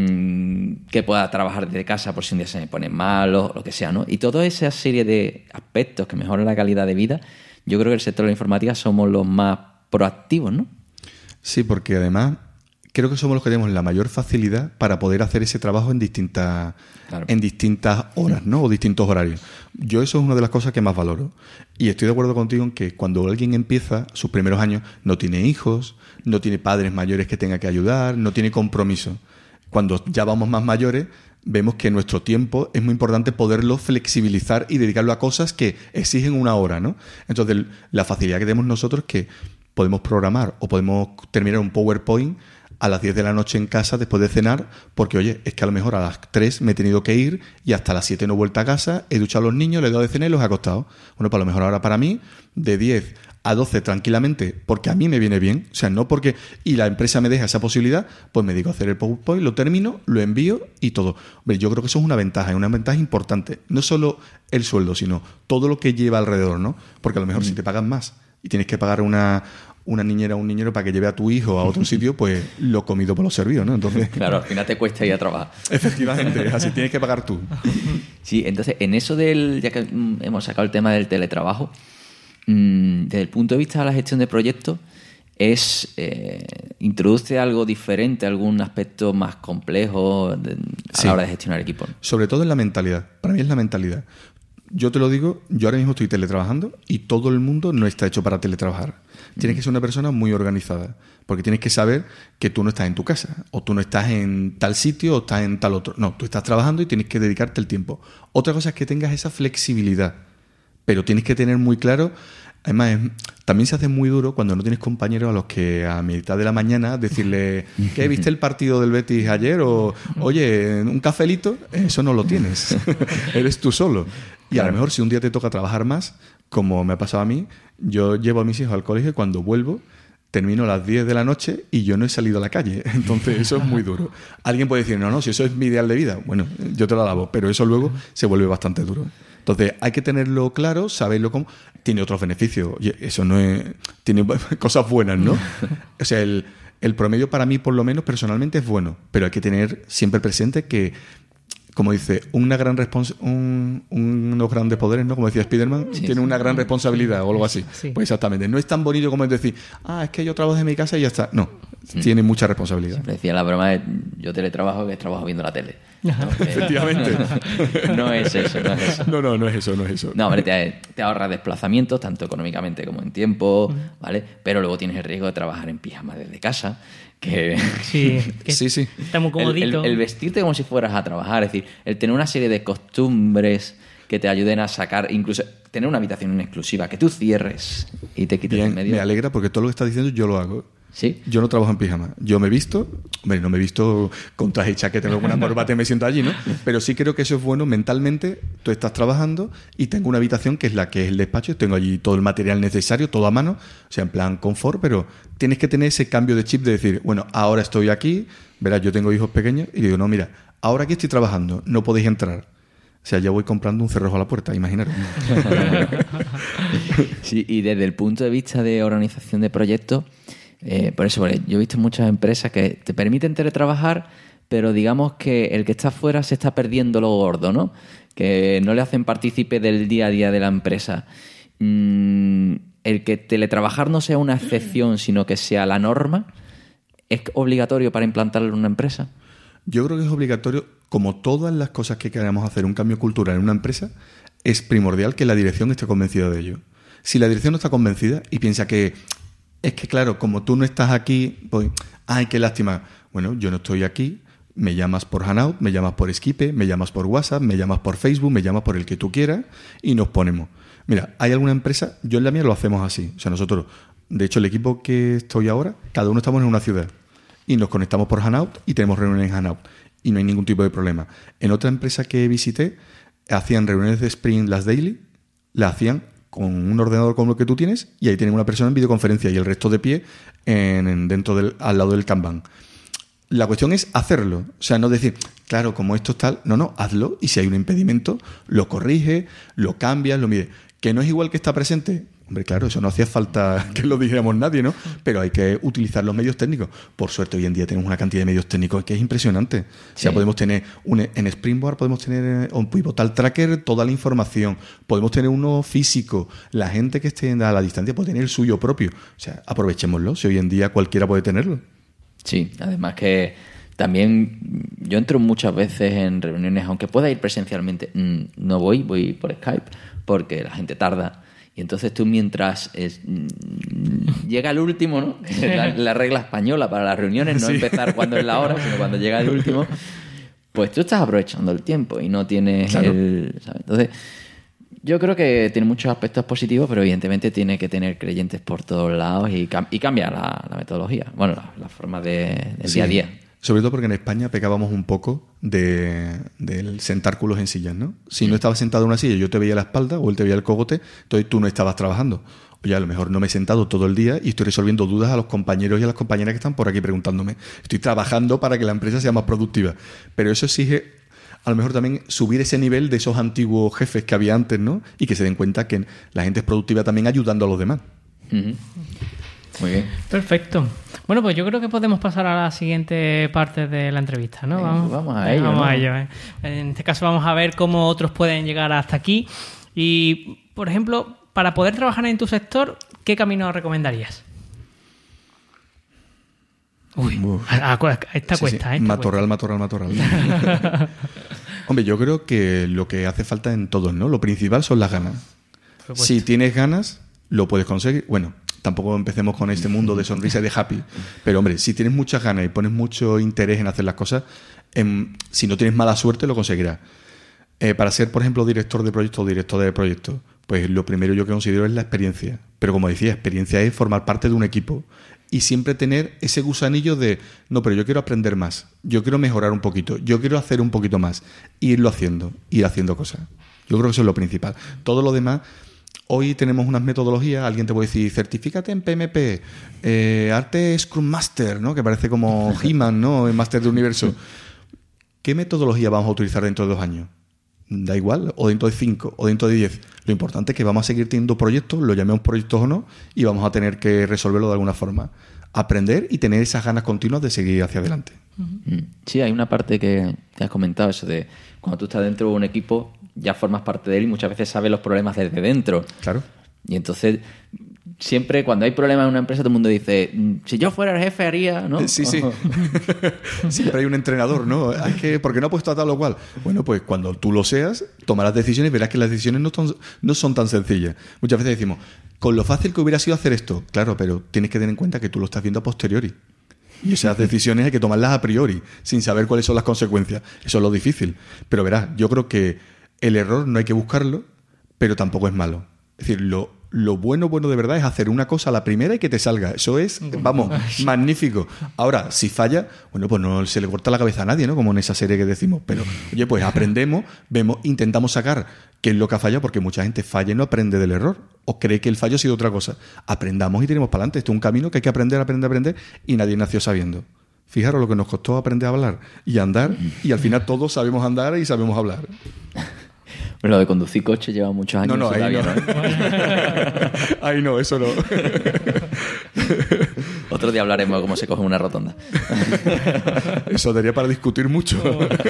mmm, que pueda trabajar desde casa por si un día se me pone mal o lo que sea, ¿no? Y toda esa serie de aspectos que mejoran la calidad de vida, yo creo que el sector de la informática somos los más proactivos, ¿no? Sí, porque además creo que somos los que tenemos la mayor facilidad para poder hacer ese trabajo en distintas, claro. en distintas horas, ¿no? O distintos horarios. Yo eso es una de las cosas que más valoro. Y estoy de acuerdo contigo en que cuando alguien empieza sus primeros años, no tiene hijos, no tiene padres mayores que tenga que ayudar, no tiene compromiso. Cuando ya vamos más mayores, vemos que nuestro tiempo es muy importante poderlo flexibilizar y dedicarlo a cosas que exigen una hora, ¿no? Entonces, la facilidad que tenemos nosotros es que podemos programar o podemos terminar un PowerPoint a las diez de la noche en casa después de cenar, porque, oye, es que a lo mejor a las tres me he tenido que ir y hasta las siete no he vuelto a casa, he duchado a los niños, les he dado de cenar y los he acostado. Bueno, pues a lo mejor ahora para mí, de diez a doce tranquilamente, porque a mí me viene bien, o sea, no porque... Y la empresa me deja esa posibilidad, pues me dedico a hacer el PowerPoint, lo termino, lo envío y todo. Hombre, yo creo que eso es una ventaja, es una ventaja importante. No solo el sueldo, sino todo lo que lleva alrededor, ¿no? Porque a lo mejor mm. si te pagan más y tienes que pagar una... una niñera o un niñero para que lleve a tu hijo a otro sitio, pues lo comido por lo servido, ¿no? Entonces, claro, al final te cuesta ir a trabajar. Efectivamente, así tienes que pagar tú. Sí, entonces, en eso del, ya que hemos sacado el tema del teletrabajo, mmm, desde el punto de vista de la gestión de proyectos, es eh, introduce algo diferente, algún aspecto más complejo de, a sí. la hora de gestionar equipos. Sobre todo en la mentalidad. Para mí es la mentalidad. Yo te lo digo, yo ahora mismo estoy teletrabajando y todo el mundo no está hecho para teletrabajar. Tienes que ser una persona muy organizada, porque tienes que saber que tú no estás en tu casa, o tú no estás en tal sitio, o estás en tal otro. No, tú estás trabajando y tienes que dedicarte el tiempo. Otra cosa es que tengas esa flexibilidad, pero tienes que tener muy claro... Además, es, también se hace muy duro cuando no tienes compañeros a los que a mitad de la mañana decirle ¿qué viste el partido del Betis ayer? O, oye, un cafelito, eso no lo tienes. Eres tú solo. Y a lo mejor si un día te toca trabajar más, como me ha pasado a mí, yo llevo a mis hijos al colegio y cuando vuelvo termino a las diez de la noche y yo no he salido a la calle. Entonces eso es muy duro. Alguien puede decir, no, no, si eso es mi ideal de vida. Bueno, yo te lo alabo, pero eso luego se vuelve bastante duro. Entonces hay que tenerlo claro, saberlo cómo... Tiene otros beneficios. Oye, eso no es... Tiene cosas buenas, ¿no? O sea, el, el promedio para mí, por lo menos, personalmente es bueno, pero hay que tener siempre presente que, como dice, una gran respons- un, unos grandes poderes, ¿no? Como decía Spiderman, sí, tiene sí. una gran responsabilidad o algo así. Sí. Pues exactamente. No es tan bonito como es decir, ah, es que yo trabajo en mi casa y ya está. No, sí. tiene mucha responsabilidad. Siempre decía la broma de yo teletrabajo que trabajo viendo la tele. ¿No? Efectivamente. No es eso, no es eso. No, no, no es eso, no es eso. No, hombre, te, te ahorras desplazamientos, tanto económicamente como en tiempo, ¿vale? Pero luego tienes el riesgo de trabajar en pijama desde casa, que... Sí, que sí, sí. Está muy comodito. El, el, el vestirte como si fueras a trabajar, es decir, el tener una serie de costumbres que te ayuden a sacar, incluso tener una habitación exclusiva, que tú cierres y te quites Bien, en medio. Me alegra porque todo lo que estás diciendo yo lo hago. ¿Sí? Yo no trabajo en pijama. Yo me he visto, hombre, no me he visto con traje y chaqueta, tengo una corbata y me siento allí, ¿no? Pero sí creo que eso es bueno mentalmente. Tú estás trabajando y tengo una habitación que es la que es el despacho. Tengo allí todo el material necesario, todo a mano, o sea, en plan confort, pero tienes que tener ese cambio de chip de decir, bueno, ahora estoy aquí, verás, yo tengo hijos pequeños y digo, no, mira, ahora aquí estoy trabajando, no podéis entrar. O sea, ya voy comprando un cerrojo a la puerta, imaginaros. Sí, y desde el punto de vista de organización de proyectos, eh, por eso, yo he visto muchas empresas que te permiten teletrabajar, pero digamos que el que está fuera se está perdiendo lo gordo, ¿no? Que no le hacen partícipe del día a día de la empresa. Mm, el que teletrabajar no sea una excepción, sino que sea la norma, ¿es obligatorio para implantarlo en una empresa? Yo creo que es obligatorio, como todas las cosas que queramos hacer, un cambio cultural en una empresa, es primordial que la dirección esté convencida de ello. Si la dirección no está convencida y piensa que es que, claro, como tú no estás aquí, pues, ay, qué lástima. Bueno, yo no estoy aquí, me llamas por Hangout, me llamas por Skype, me llamas por WhatsApp, me llamas por Facebook, me llamas por el que tú quieras y nos ponemos. Mira, hay alguna empresa, yo en la mía lo hacemos así. O sea, nosotros, de hecho, el equipo que estoy ahora, cada uno estamos en una ciudad y nos conectamos por Hangout y tenemos reuniones en Hangout y no hay ningún tipo de problema. En otra empresa que visité, hacían reuniones de sprint, las daily, las hacían con un ordenador como el que tú tienes y ahí tienen una persona en videoconferencia y el resto de pie en, en, dentro del, al lado del Kanban. La cuestión es hacerlo, o sea, no decir, claro, como esto es tal, no, no, hazlo y si hay un impedimento, lo corrige, lo cambias, lo mide. ¿Que no es igual que está presente? Hombre, claro, eso no hacía falta que lo dijéramos nadie, ¿no? Pero hay que utilizar los medios técnicos. Por suerte, hoy en día tenemos una cantidad de medios técnicos que es impresionante. Sí. O sea, podemos tener un, en Springboard podemos tener un Pivotal Tracker, toda la información. Podemos tener uno físico. La gente que esté a la distancia puede tener el suyo propio. O sea, aprovechémoslo. Si hoy en día cualquiera puede tenerlo. Sí, además que también yo entro muchas veces en reuniones, aunque pueda ir presencialmente, no voy, voy por Skype, porque la gente tarda. Y entonces tú mientras es, llega el último, ¿no? La, la regla española para las reuniones, no sí. empezar cuando es la hora, sino cuando llega el último, pues tú estás aprovechando el tiempo y no tienes claro. el... ¿sabes? Entonces, yo creo que tiene muchos aspectos positivos, pero evidentemente tiene que tener creyentes por todos lados y, cam- y cambia la, la metodología, bueno, la, la forma de, del sí. día a día. Sobre todo porque en España pecábamos un poco de del sentar culos en sillas, ¿no? Si no estabas sentado en una silla, yo te veía la espalda o él te veía el cogote, entonces tú no estabas trabajando. Oye, a lo mejor no me he sentado todo el día y estoy resolviendo dudas a los compañeros y a las compañeras que están por aquí preguntándome. Estoy trabajando para que la empresa sea más productiva. Pero eso exige, a lo mejor también, subir ese nivel de esos antiguos jefes que había antes, ¿no? Y que se den cuenta que la gente es productiva también ayudando a los demás. Uh-huh. Muy bien. Perfecto. Bueno, pues yo creo que podemos pasar a la siguiente parte de la entrevista, ¿no? Vamos, vamos a ello. Vamos ¿no? a ello. ¿eh? En este caso vamos a ver cómo otros pueden llegar hasta aquí. Y, por ejemplo, para poder trabajar en tu sector, ¿qué camino recomendarías? Uy, a, a, a esta sí, cuesta, sí. ¿eh? Matorral, matorral, matorral. Hombre, yo creo que lo que hace falta en todos, ¿no? Lo principal son las ganas. Si tienes ganas, lo puedes conseguir. Bueno, tampoco empecemos con este mundo de sonrisa y de happy. Pero, hombre, si tienes muchas ganas y pones mucho interés en hacer las cosas, en, si no tienes mala suerte, lo conseguirás. Eh, para ser, por ejemplo, director de proyecto o director de proyecto, pues lo primero yo que considero es la experiencia. Pero como decía, experiencia es formar parte de un equipo y siempre tener ese gusanillo de, no, pero yo quiero aprender más, yo quiero mejorar un poquito, yo quiero hacer un poquito más, e irlo haciendo, ir haciendo cosas. Yo creo que eso es lo principal. Todo lo demás, hoy tenemos unas metodologías, alguien te puede decir, certifícate en P M P, eh, arte Scrum Master, ¿no? Que parece como He-Man, ¿no? El Máster del Universo. ¿Qué metodología vamos a utilizar dentro de dos años? Da igual, o dentro de cinco, o dentro de diez. Lo importante es que vamos a seguir teniendo proyectos, lo llamemos proyectos o no, y vamos a tener que resolverlo de alguna forma. Aprender y tener esas ganas continuas de seguir hacia adelante. Sí, hay una parte que te has comentado, eso de cuando tú estás dentro de un equipo, ya formas parte de él y muchas veces sabes los problemas desde dentro. Claro. Y entonces, siempre cuando hay problemas en una empresa, todo el mundo dice, si yo fuera el jefe haría, ¿no? Sí, sí. Siempre hay un entrenador, ¿no? Hay que, ¿por qué no ha puesto a tal o cual? Bueno, pues cuando tú lo seas, tomarás decisiones y verás que las decisiones no, ton, no son tan sencillas. Muchas veces decimos, con lo fácil que hubiera sido hacer esto. Claro, pero tienes que tener en cuenta que tú lo estás viendo a posteriori. Y esas decisiones hay que tomarlas a priori, sin saber cuáles son las consecuencias. Eso es lo difícil. Pero verás, yo creo que el error no hay que buscarlo, pero tampoco es malo. Es decir, lo, lo bueno, bueno de verdad es hacer una cosa a la primera y que te salga. Eso es, vamos, magnífico. Ahora, si falla, bueno, pues no se le corta la cabeza a nadie, ¿no? Como en esa serie que decimos. Pero, oye, pues aprendemos, vemos, intentamos sacar qué es lo que ha fallado, porque mucha gente falla y no aprende del error. O cree que el fallo ha sido otra cosa. Aprendamos y tiremos para adelante. Esto es un camino que hay que aprender, aprender, aprender, y nadie nació sabiendo. Fijaros lo que nos costó aprender a hablar y a andar, y al final todos sabemos andar y sabemos hablar. Bueno, lo de conducir coche lleva muchos años. No, no, ahí no. ¿no? Ahí no, eso no. Otro día hablaremos de cómo se coge una rotonda. Eso daría para discutir mucho.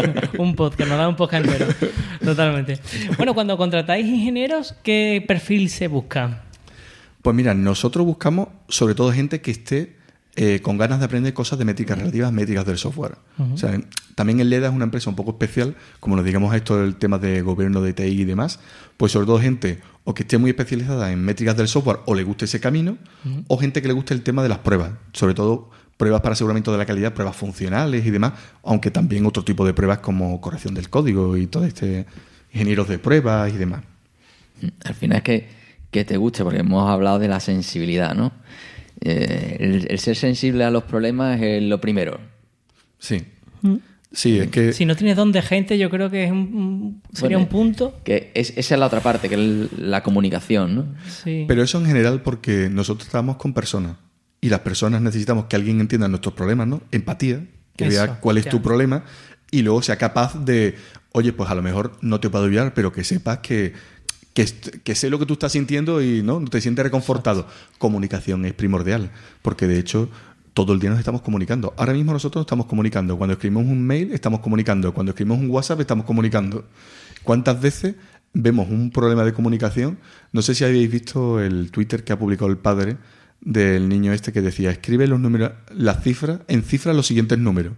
Un podcast, nos da un podcast entero. Totalmente. Bueno, cuando contratáis ingenieros, ¿qué perfil se busca? Pues mira, nosotros buscamos sobre todo gente que esté eh, con ganas de aprender cosas de métricas relativas, métricas del software. Uh-huh. O sea, también el LEDA es una empresa un poco especial, como nos digamos esto del tema de gobierno de T I y demás, pues sobre todo gente o que esté muy especializada en métricas del software o le guste ese camino, uh-huh. o gente que le guste el tema de las pruebas, sobre todo pruebas para aseguramiento de la calidad, pruebas funcionales y demás, aunque también otro tipo de pruebas como corrección del código y todo este ingenieros de pruebas y demás. Al final es que, que te guste, porque hemos hablado de la sensibilidad, ¿no? Eh, el, el ser sensible a los problemas es lo primero. Sí. ¿Mm? Sí, es que... Si no tienes don de gente, yo creo que es un, sería bueno, un punto. Que es, esa es la otra parte, que es la comunicación, ¿no? Sí. Pero eso en general porque nosotros trabajamos con personas y las personas necesitamos que alguien entienda nuestros problemas, ¿no? Empatía, que eso, vea cuál es ya. tu problema y luego sea capaz de, oye, pues a lo mejor no te puedo ayudar, pero que sepas que, que, que sé lo que tú estás sintiendo y no, no te sientes reconfortado. Exacto. Comunicación es primordial, porque de hecho... todo el día nos estamos comunicando. Ahora mismo nosotros nos estamos comunicando. Cuando escribimos un mail, estamos comunicando. Cuando escribimos un WhatsApp, estamos comunicando. ¿Cuántas veces vemos un problema de comunicación? No sé si habéis visto el Twitter que ha publicado el padre del niño este que decía, escribe los números, las cifras, en cifras los siguientes números.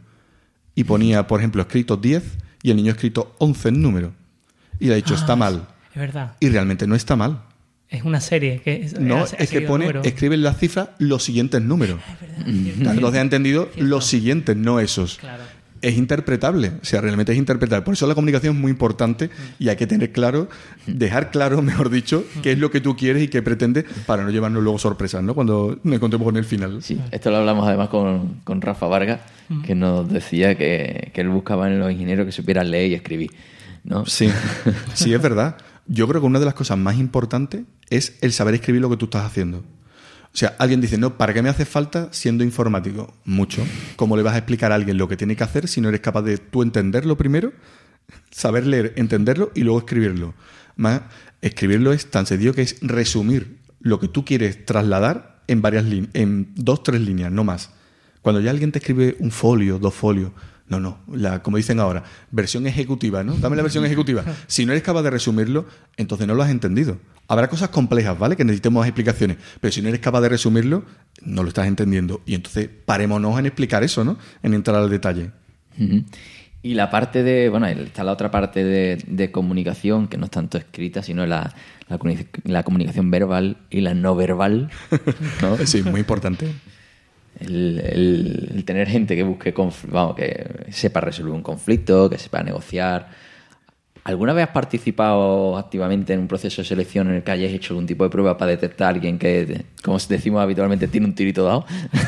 Y ponía, por ejemplo, escrito diez y el niño ha escrito once en número. Y le ha dicho, ah, está mal. Es verdad. Y realmente no está mal. Es una serie que es, no, es que pone, número. escribe en las cifras los siguientes números. Es verdad, es verdad. Carlos ha entendido cierto. Los siguientes, no esos. Claro. Es interpretable, o sea, realmente es interpretable. Por eso la comunicación es muy importante y hay que tener claro, dejar claro, mejor dicho, qué es lo que tú quieres y qué pretendes para no llevarnos luego sorpresas, ¿no? Cuando nos encontremos con el final. Sí, esto lo hablamos además con, con Rafa Vargas, que nos decía que, que él buscaba en los ingenieros que supieran leer y escribir, ¿no? Sí, sí, es verdad. Yo creo que una de las cosas más importantes es el saber escribir lo que tú estás haciendo. O sea, alguien dice, no, ¿para qué me hace falta siendo informático? Mucho. ¿Cómo le vas a explicar a alguien lo que tiene que hacer si no eres capaz de tú entenderlo primero, saber leer, entenderlo y luego escribirlo? Más, escribirlo es tan sencillo que es resumir lo que tú quieres trasladar en varias líneas, en dos, tres líneas, no más. Cuando ya alguien te escribe un folio, dos folios, no, no, la, como dicen ahora, versión ejecutiva, ¿no? Dame la versión ejecutiva. Si no eres capaz de resumirlo, entonces no lo has entendido. Habrá cosas complejas, ¿vale? Que necesitemos explicaciones. Pero si no eres capaz de resumirlo, no lo estás entendiendo. Y entonces parémonos en explicar eso, ¿no? En entrar al detalle. Uh-huh. Y la parte de... Bueno, está la otra parte de, de comunicación, que no es tanto escrita, sino la, la, la comunicación verbal y la no verbal, ¿no? Sí, muy importante. El, el, el tener gente que busque, conf- vamos, que sepa resolver un conflicto, que sepa negociar. ¿Alguna vez has participado activamente en un proceso de selección en el que hayas hecho algún tipo de prueba para detectar a alguien que, como decimos habitualmente, tiene un tirito dado?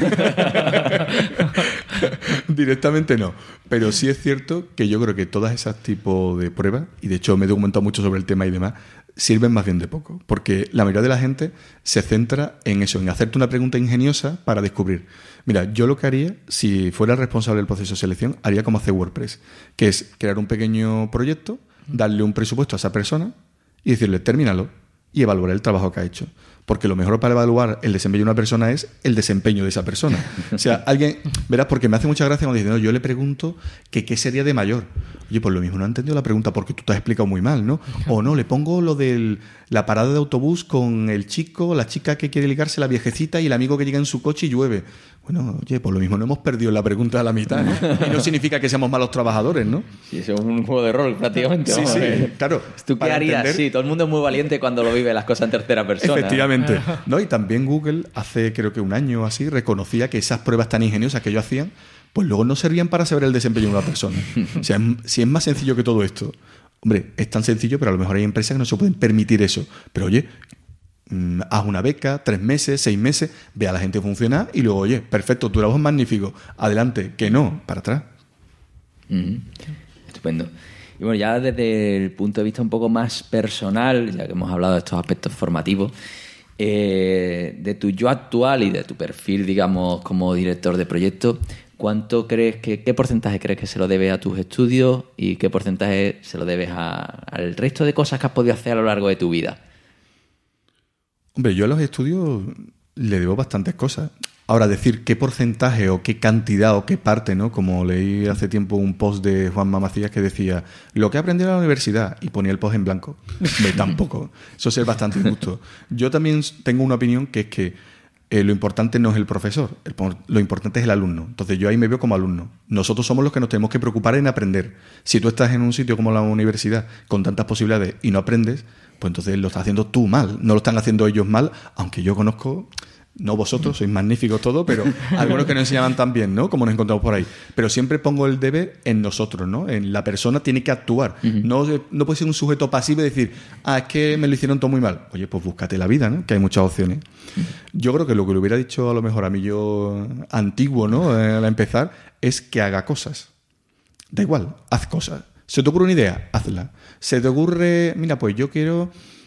Directamente no, pero sí es cierto que yo creo que todas esas tipos de pruebas, y de hecho me he documentado mucho sobre el tema y demás, sirven más bien de poco, porque la mayoría de la gente se centra en eso, en hacerte una pregunta ingeniosa para descubrir. Mira, yo lo que haría, si fuera el responsable del proceso de selección, haría como hace WordPress, que es crear un pequeño proyecto, darle un presupuesto a esa persona y decirle, termínalo y evaluar el trabajo que ha hecho. Porque lo mejor para evaluar el desempeño de una persona es el desempeño de esa persona. O sea, alguien, verás, porque me hace mucha gracia cuando dice, no, yo le pregunto que qué sería de mayor. Oye, pues lo mismo, no ha entendido la pregunta porque tú te has explicado muy mal, ¿no? O no, le pongo lo de la parada de autobús con el chico, la chica que quiere ligarse, la viejecita y el amigo que llega en su coche y llueve. Bueno, oye, pues lo mismo, no hemos perdido la pregunta a la mitad, ¿no? Y no significa que seamos malos trabajadores, ¿no? Sí, eso es un juego de rol prácticamente. Sí, sí, claro. ¿Tú qué harías? Entender... Sí, todo el mundo es muy valiente cuando lo vive las cosas en tercera persona. Efectivamente. ¿No? Y también Google, hace creo que un año o así, reconocía que esas pruebas tan ingeniosas que ellos hacían, pues luego no servían para saber el desempeño de una persona. O sea, si es más sencillo que todo esto, hombre, es tan sencillo, pero a lo mejor hay empresas que no se pueden permitir eso. Pero oye, mmm, haz una beca, tres meses, seis meses, ve a la gente funcionar y luego, oye, perfecto, tu trabajo es magnífico, adelante, que no, para atrás. Mm-hmm. Estupendo. Y bueno, ya desde el punto de vista un poco más personal, ya que hemos hablado de estos aspectos formativos, eh, de tu yo actual y de tu perfil, digamos, como director de proyecto, ¿cuánto crees que, qué porcentaje crees que se lo debes a tus estudios y qué porcentaje se lo debes a, al resto de cosas que has podido hacer a lo largo de tu vida? Hombre, yo a los estudios le debo bastantes cosas. Ahora, decir qué porcentaje o qué cantidad o qué parte, ¿no? Como leí hace tiempo un post de Juanma Macías que decía lo que he aprendido en la universidad y ponía el post en blanco. Me tampoco. Eso es bastante injusto. Yo también tengo una opinión que es que eh, lo importante no es el profesor, el, lo importante es el alumno. Entonces yo ahí me veo como alumno. Nosotros somos los que nos tenemos que preocupar en aprender. Si tú estás en un sitio como la universidad con tantas posibilidades y no aprendes, pues entonces lo estás haciendo tú mal. No lo están haciendo ellos mal, aunque yo conozco... No vosotros, sois magníficos todos, pero algunos que nos enseñaban tan bien, ¿no? Como nos encontramos por ahí. Pero siempre pongo el deber en nosotros, ¿no? En la persona tiene que actuar. Uh-huh. No, no puede ser un sujeto pasivo y decir, ah, es que me lo hicieron todo muy mal. Oye, pues búscate la vida, ¿no? Que hay muchas opciones. Uh-huh. Yo creo que lo que le hubiera dicho a lo mejor a mí yo antiguo, ¿no? Eh, al empezar, es que haga cosas. Da igual, haz cosas. ¿Se te ocurre una idea? Hazla. ¿Se te ocurre, mira, pues yo quiero...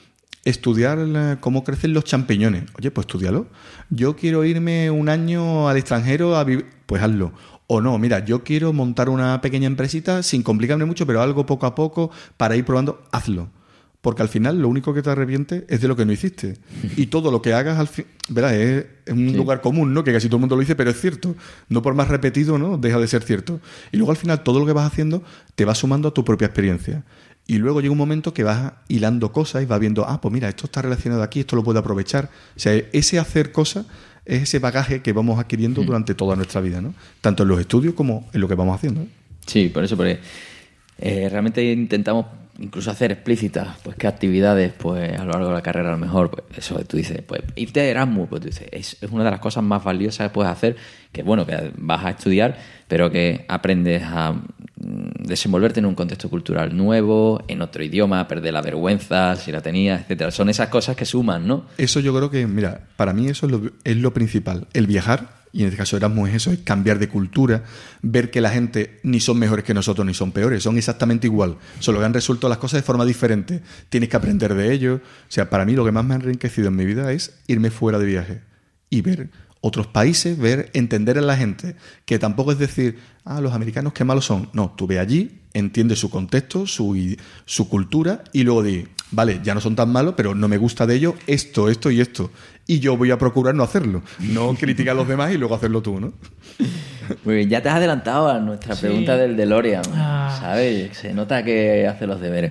estudiar cómo crecen los champiñones? Oye, pues estudialo. Yo quiero irme un año al extranjero a vivir... Pues hazlo. O no, mira, yo quiero montar una pequeña empresita sin complicarme mucho, pero algo poco a poco para ir probando. Hazlo. Porque al final lo único que te arrepiente es de lo que no hiciste. Y todo lo que hagas al fin... Verás, es, es un sí. lugar común, ¿no? Que casi todo el mundo lo dice, pero es cierto. No por más repetido, ¿no? Deja de ser cierto. Y luego al final todo lo que vas haciendo te va sumando a tu propia experiencia. Y luego llega un momento que vas hilando cosas y vas viendo, ah, pues mira, esto está relacionado aquí, esto lo puedo aprovechar. O sea, ese hacer cosas es ese bagaje que vamos adquiriendo mm. durante toda nuestra vida, ¿no? Tanto en los estudios como en lo que vamos haciendo, ¿eh? Sí, por eso, porque eh, realmente intentamos incluso hacer explícitas, pues qué actividades, pues a lo largo de la carrera a lo mejor, pues eso tú dices, pues irte de Erasmus, pues tú dices, es, es una de las cosas más valiosas que puedes hacer, que bueno, que vas a estudiar, pero que aprendes a desenvolverte en un contexto cultural nuevo, en otro idioma, perder la vergüenza, si la tenías, etcétera. Son esas cosas que suman, ¿no? Eso yo creo que, mira, para mí eso es lo, es lo principal, el viajar. Y en este caso Erasmus es eso, es cambiar de cultura, ver que la gente ni son mejores que nosotros ni son peores, son exactamente igual, solo que han resuelto las cosas de forma diferente. Tienes que aprender de ellos. O sea, para mí lo que más me ha enriquecido en mi vida es irme fuera de viaje y ver otros países, ver, entender a la gente, que tampoco es decir, ah, los americanos qué malos son. No, tú ve allí, entiendes su contexto, su, su cultura y luego di, vale, ya no son tan malos, pero no me gusta de ellos esto, esto y esto. Y yo voy a procurar no hacerlo, no criticar a los demás y luego hacerlo tú, ¿no? Muy bien, ya te has adelantado a nuestra sí. pregunta del DeLorean, ah. ¿sabes? Se nota que hace los deberes.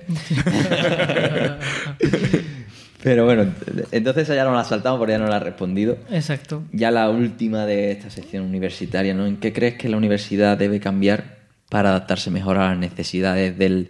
Pero bueno, entonces ya no la saltamos porque ya no la has respondido. Exacto. Ya la última de esta sección universitaria, ¿no? ¿En qué crees que la universidad debe cambiar para adaptarse mejor a las necesidades del,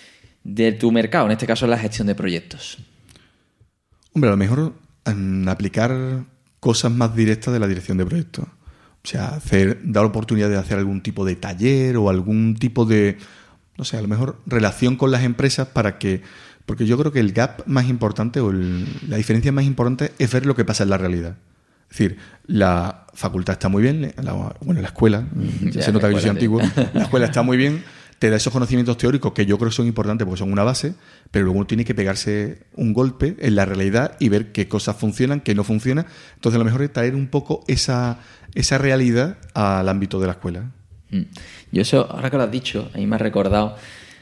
de tu mercado? En este caso, la gestión de proyectos. Hombre, a lo mejor en aplicar cosas más directas de la dirección de proyectos. O sea, hacer, dar oportunidad de hacer algún tipo de taller o algún tipo de, no sé, a lo mejor relación con las empresas para que... Porque yo creo que el gap más importante o el, la diferencia más importante es ver lo que pasa en la realidad. Es decir, la facultad está muy bien, la, bueno, la escuela, ya se nota que yo soy antiguo, la escuela está muy bien, te da esos conocimientos teóricos que yo creo que son importantes porque son una base, pero luego uno tiene que pegarse un golpe en la realidad y ver qué cosas funcionan, qué no funcionan. Entonces, a lo mejor es traer un poco esa, esa realidad al ámbito de la escuela. Yo eso, ahora que lo has dicho, a mí me ha recordado...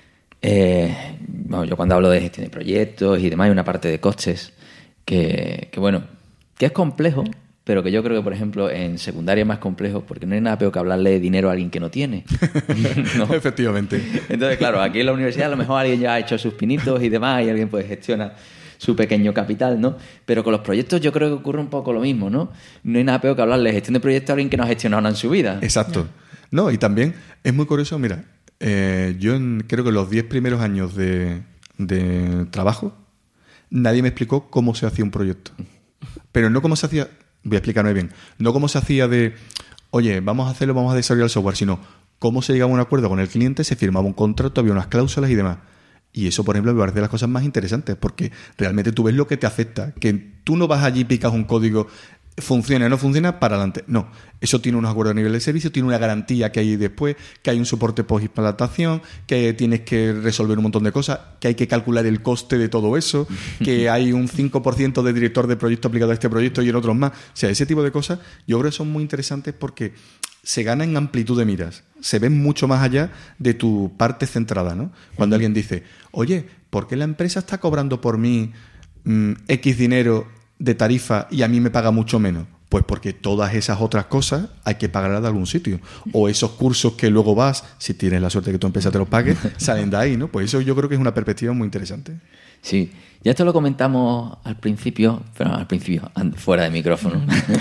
Eh, bueno, yo cuando hablo de gestión de proyectos y demás hay una parte de costes que, que bueno, que es complejo, pero que yo creo que, por ejemplo, en secundaria es más complejo porque no hay nada peor que hablarle de dinero a alguien que no tiene. ¿No? Efectivamente. Entonces, claro, aquí en la universidad a lo mejor alguien ya ha hecho sus pinitos y demás y alguien pues gestiona su pequeño capital, ¿no? Pero con los proyectos yo creo que ocurre un poco lo mismo, ¿no? No hay nada peor que hablarle de gestión de proyectos a alguien que no ha gestionado nada en su vida. Exacto. No, y también es muy curioso, mira... Eh, yo en, creo que en los diez primeros años de, de trabajo nadie me explicó cómo se hacía un proyecto, pero no cómo se hacía, voy a explicarme bien, no cómo se hacía de oye, vamos a hacerlo, vamos a desarrollar el software, sino cómo se llegaba a un acuerdo con el cliente, se firmaba un contrato, había unas cláusulas y demás. Y eso, por ejemplo, me parece de las cosas más interesantes porque realmente tú ves lo que te afecta, que tú no vas allí y picas un código, funciona o no funciona, para adelante. No, eso tiene unos acuerdos a nivel de servicio, tiene una garantía que hay después, que hay un soporte post-implantación, que tienes que resolver un montón de cosas, que hay que calcular el coste de todo eso, que hay un cinco por ciento de director de proyecto aplicado a este proyecto y en otros más. O sea, ese tipo de cosas yo creo que son muy interesantes porque se gana en amplitud de miras. Se ve mucho más allá de tu parte centrada, ¿no? Cuando alguien dice, oye, ¿por qué la empresa está cobrando por mí mmm, X dinero de tarifa y a mí me paga mucho menos? Pues porque todas esas otras cosas hay que pagarlas de algún sitio. O esos cursos que luego vas, si tienes la suerte de que tu empresa te los pague, salen de ahí, ¿no? Pues eso yo creo que es una perspectiva muy interesante. Sí, ya esto lo comentamos al principio, pero al principio, fuera de micrófono.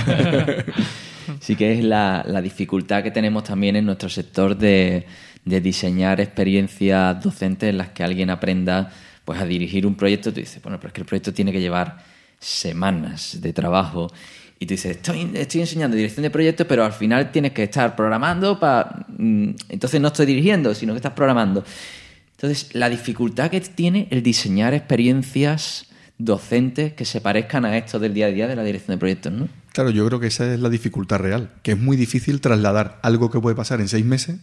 Sí que es la, la dificultad que tenemos también en nuestro sector de, de diseñar experiencias docentes en las que alguien aprenda pues a dirigir un proyecto. Tú dices, bueno, pero es que el proyecto tiene que llevar semanas de trabajo. Y tú dices, estoy, estoy enseñando dirección de proyectos, pero al final tienes que estar programando para... Entonces no estoy dirigiendo, sino que estás programando. Entonces, la dificultad que tiene el diseñar experiencias docentes que se parezcan a esto del día a día de la dirección de proyectos, ¿no? Claro, yo creo que esa es la dificultad real, que es muy difícil trasladar algo que puede pasar en seis meses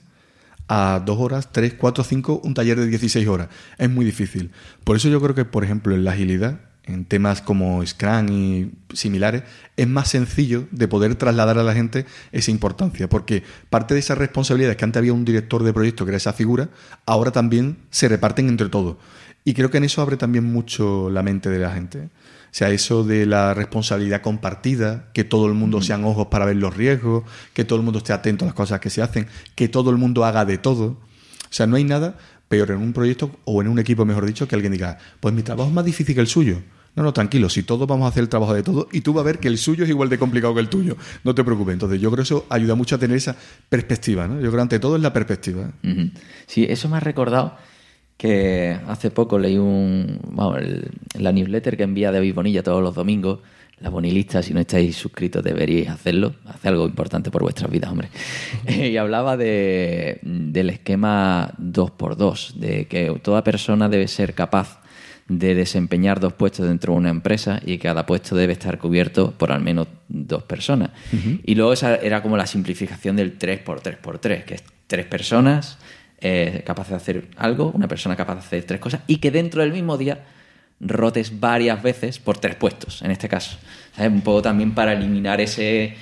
a dos horas, tres, cuatro, cinco, un taller de dieciséis horas. Es muy difícil. Por eso yo creo que, por ejemplo, en la agilidad, en temas como Scrum y similares, es más sencillo de poder trasladar a la gente esa importancia, porque parte de esas responsabilidades que antes había un director de proyecto que era esa figura, ahora también se reparten entre todos. Y creo que en eso abre también mucho la mente de la gente. O sea, eso de la responsabilidad compartida, que todo el mundo sean ojos para ver los riesgos, que todo el mundo esté atento a las cosas que se hacen, que todo el mundo haga de todo. O sea, no hay nada peor en un proyecto o en un equipo, mejor dicho, que alguien diga, pues mi trabajo es más difícil que el suyo. No, no, tranquilo, si todos vamos a hacer el trabajo de todos y tú vas a ver que el suyo es igual de complicado que el tuyo. No te preocupes. Entonces, yo creo que eso ayuda mucho a tener esa perspectiva, ¿no? Yo creo que ante todo es la perspectiva. Uh-huh. Sí, eso me ha recordado que hace poco leí un, bueno, el, la newsletter que envía David Bonilla todos los domingos, la Bonilista. Si no estáis suscritos deberíais hacerlo, hace algo importante por vuestras vidas, hombre. Y hablaba de, del esquema dos por dos, de que toda persona debe ser capaz de desempeñar dos puestos dentro de una empresa y cada puesto debe estar cubierto por al menos dos personas. Uh-huh. Y luego esa era como la simplificación del tres por tres por tres, que es tres personas eh, capaces de hacer algo, una persona capaz de hacer tres cosas, y que dentro del mismo día rotes varias veces por tres puestos, en este caso. ¿Sabes? Un poco también para eliminar ese...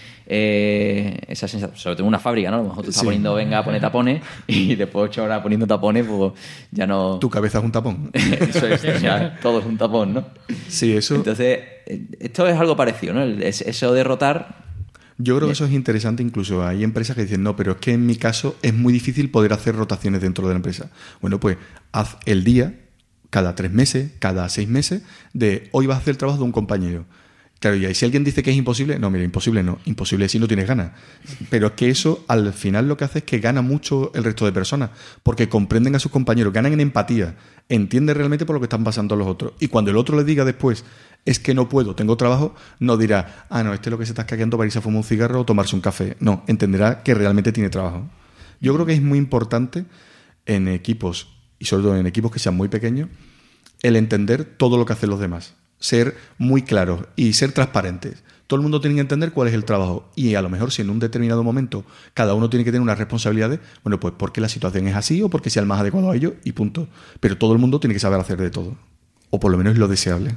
Eh, esa sensación, sobre todo en una fábrica, ¿no? A lo mejor tú estás sí. poniendo, venga, pone tapones, y después de ocho horas poniendo tapones, pues ya no... Tu cabeza es un tapón. Eso es, ya todo es un tapón, ¿no? Sí, eso... Entonces, esto es algo parecido, ¿no? Eso de rotar... Yo creo que eso es interesante. Incluso hay empresas que dicen, no, pero es que en mi caso es muy difícil poder hacer rotaciones dentro de la empresa. Bueno, pues haz el día, cada tres meses, cada seis meses, de hoy vas a hacer el trabajo de un compañero. Claro, y ahí si alguien dice que es imposible, no, mira, imposible no, imposible es si no tienes ganas. Pero es que eso al final lo que hace es que gana mucho el resto de personas, porque comprenden a sus compañeros, ganan en empatía, entienden realmente por lo que están pasando los otros. Y cuando el otro le diga después, es que no puedo, tengo trabajo, no dirá, ah, no, este es lo que se está escaqueando para irse a fumar un cigarro o tomarse un café. No, entenderá que realmente tiene trabajo. Yo creo que es muy importante en equipos, y sobre todo en equipos que sean muy pequeños, el entender todo lo que hacen los demás. Ser muy claros y ser transparentes. Todo el mundo tiene que entender cuál es el trabajo, y a lo mejor si en un determinado momento cada uno tiene que tener unas responsabilidades, bueno, pues porque la situación es así o porque sea el más adecuado a ello y punto. Pero todo el mundo tiene que saber hacer de todo, o por lo menos es lo deseable.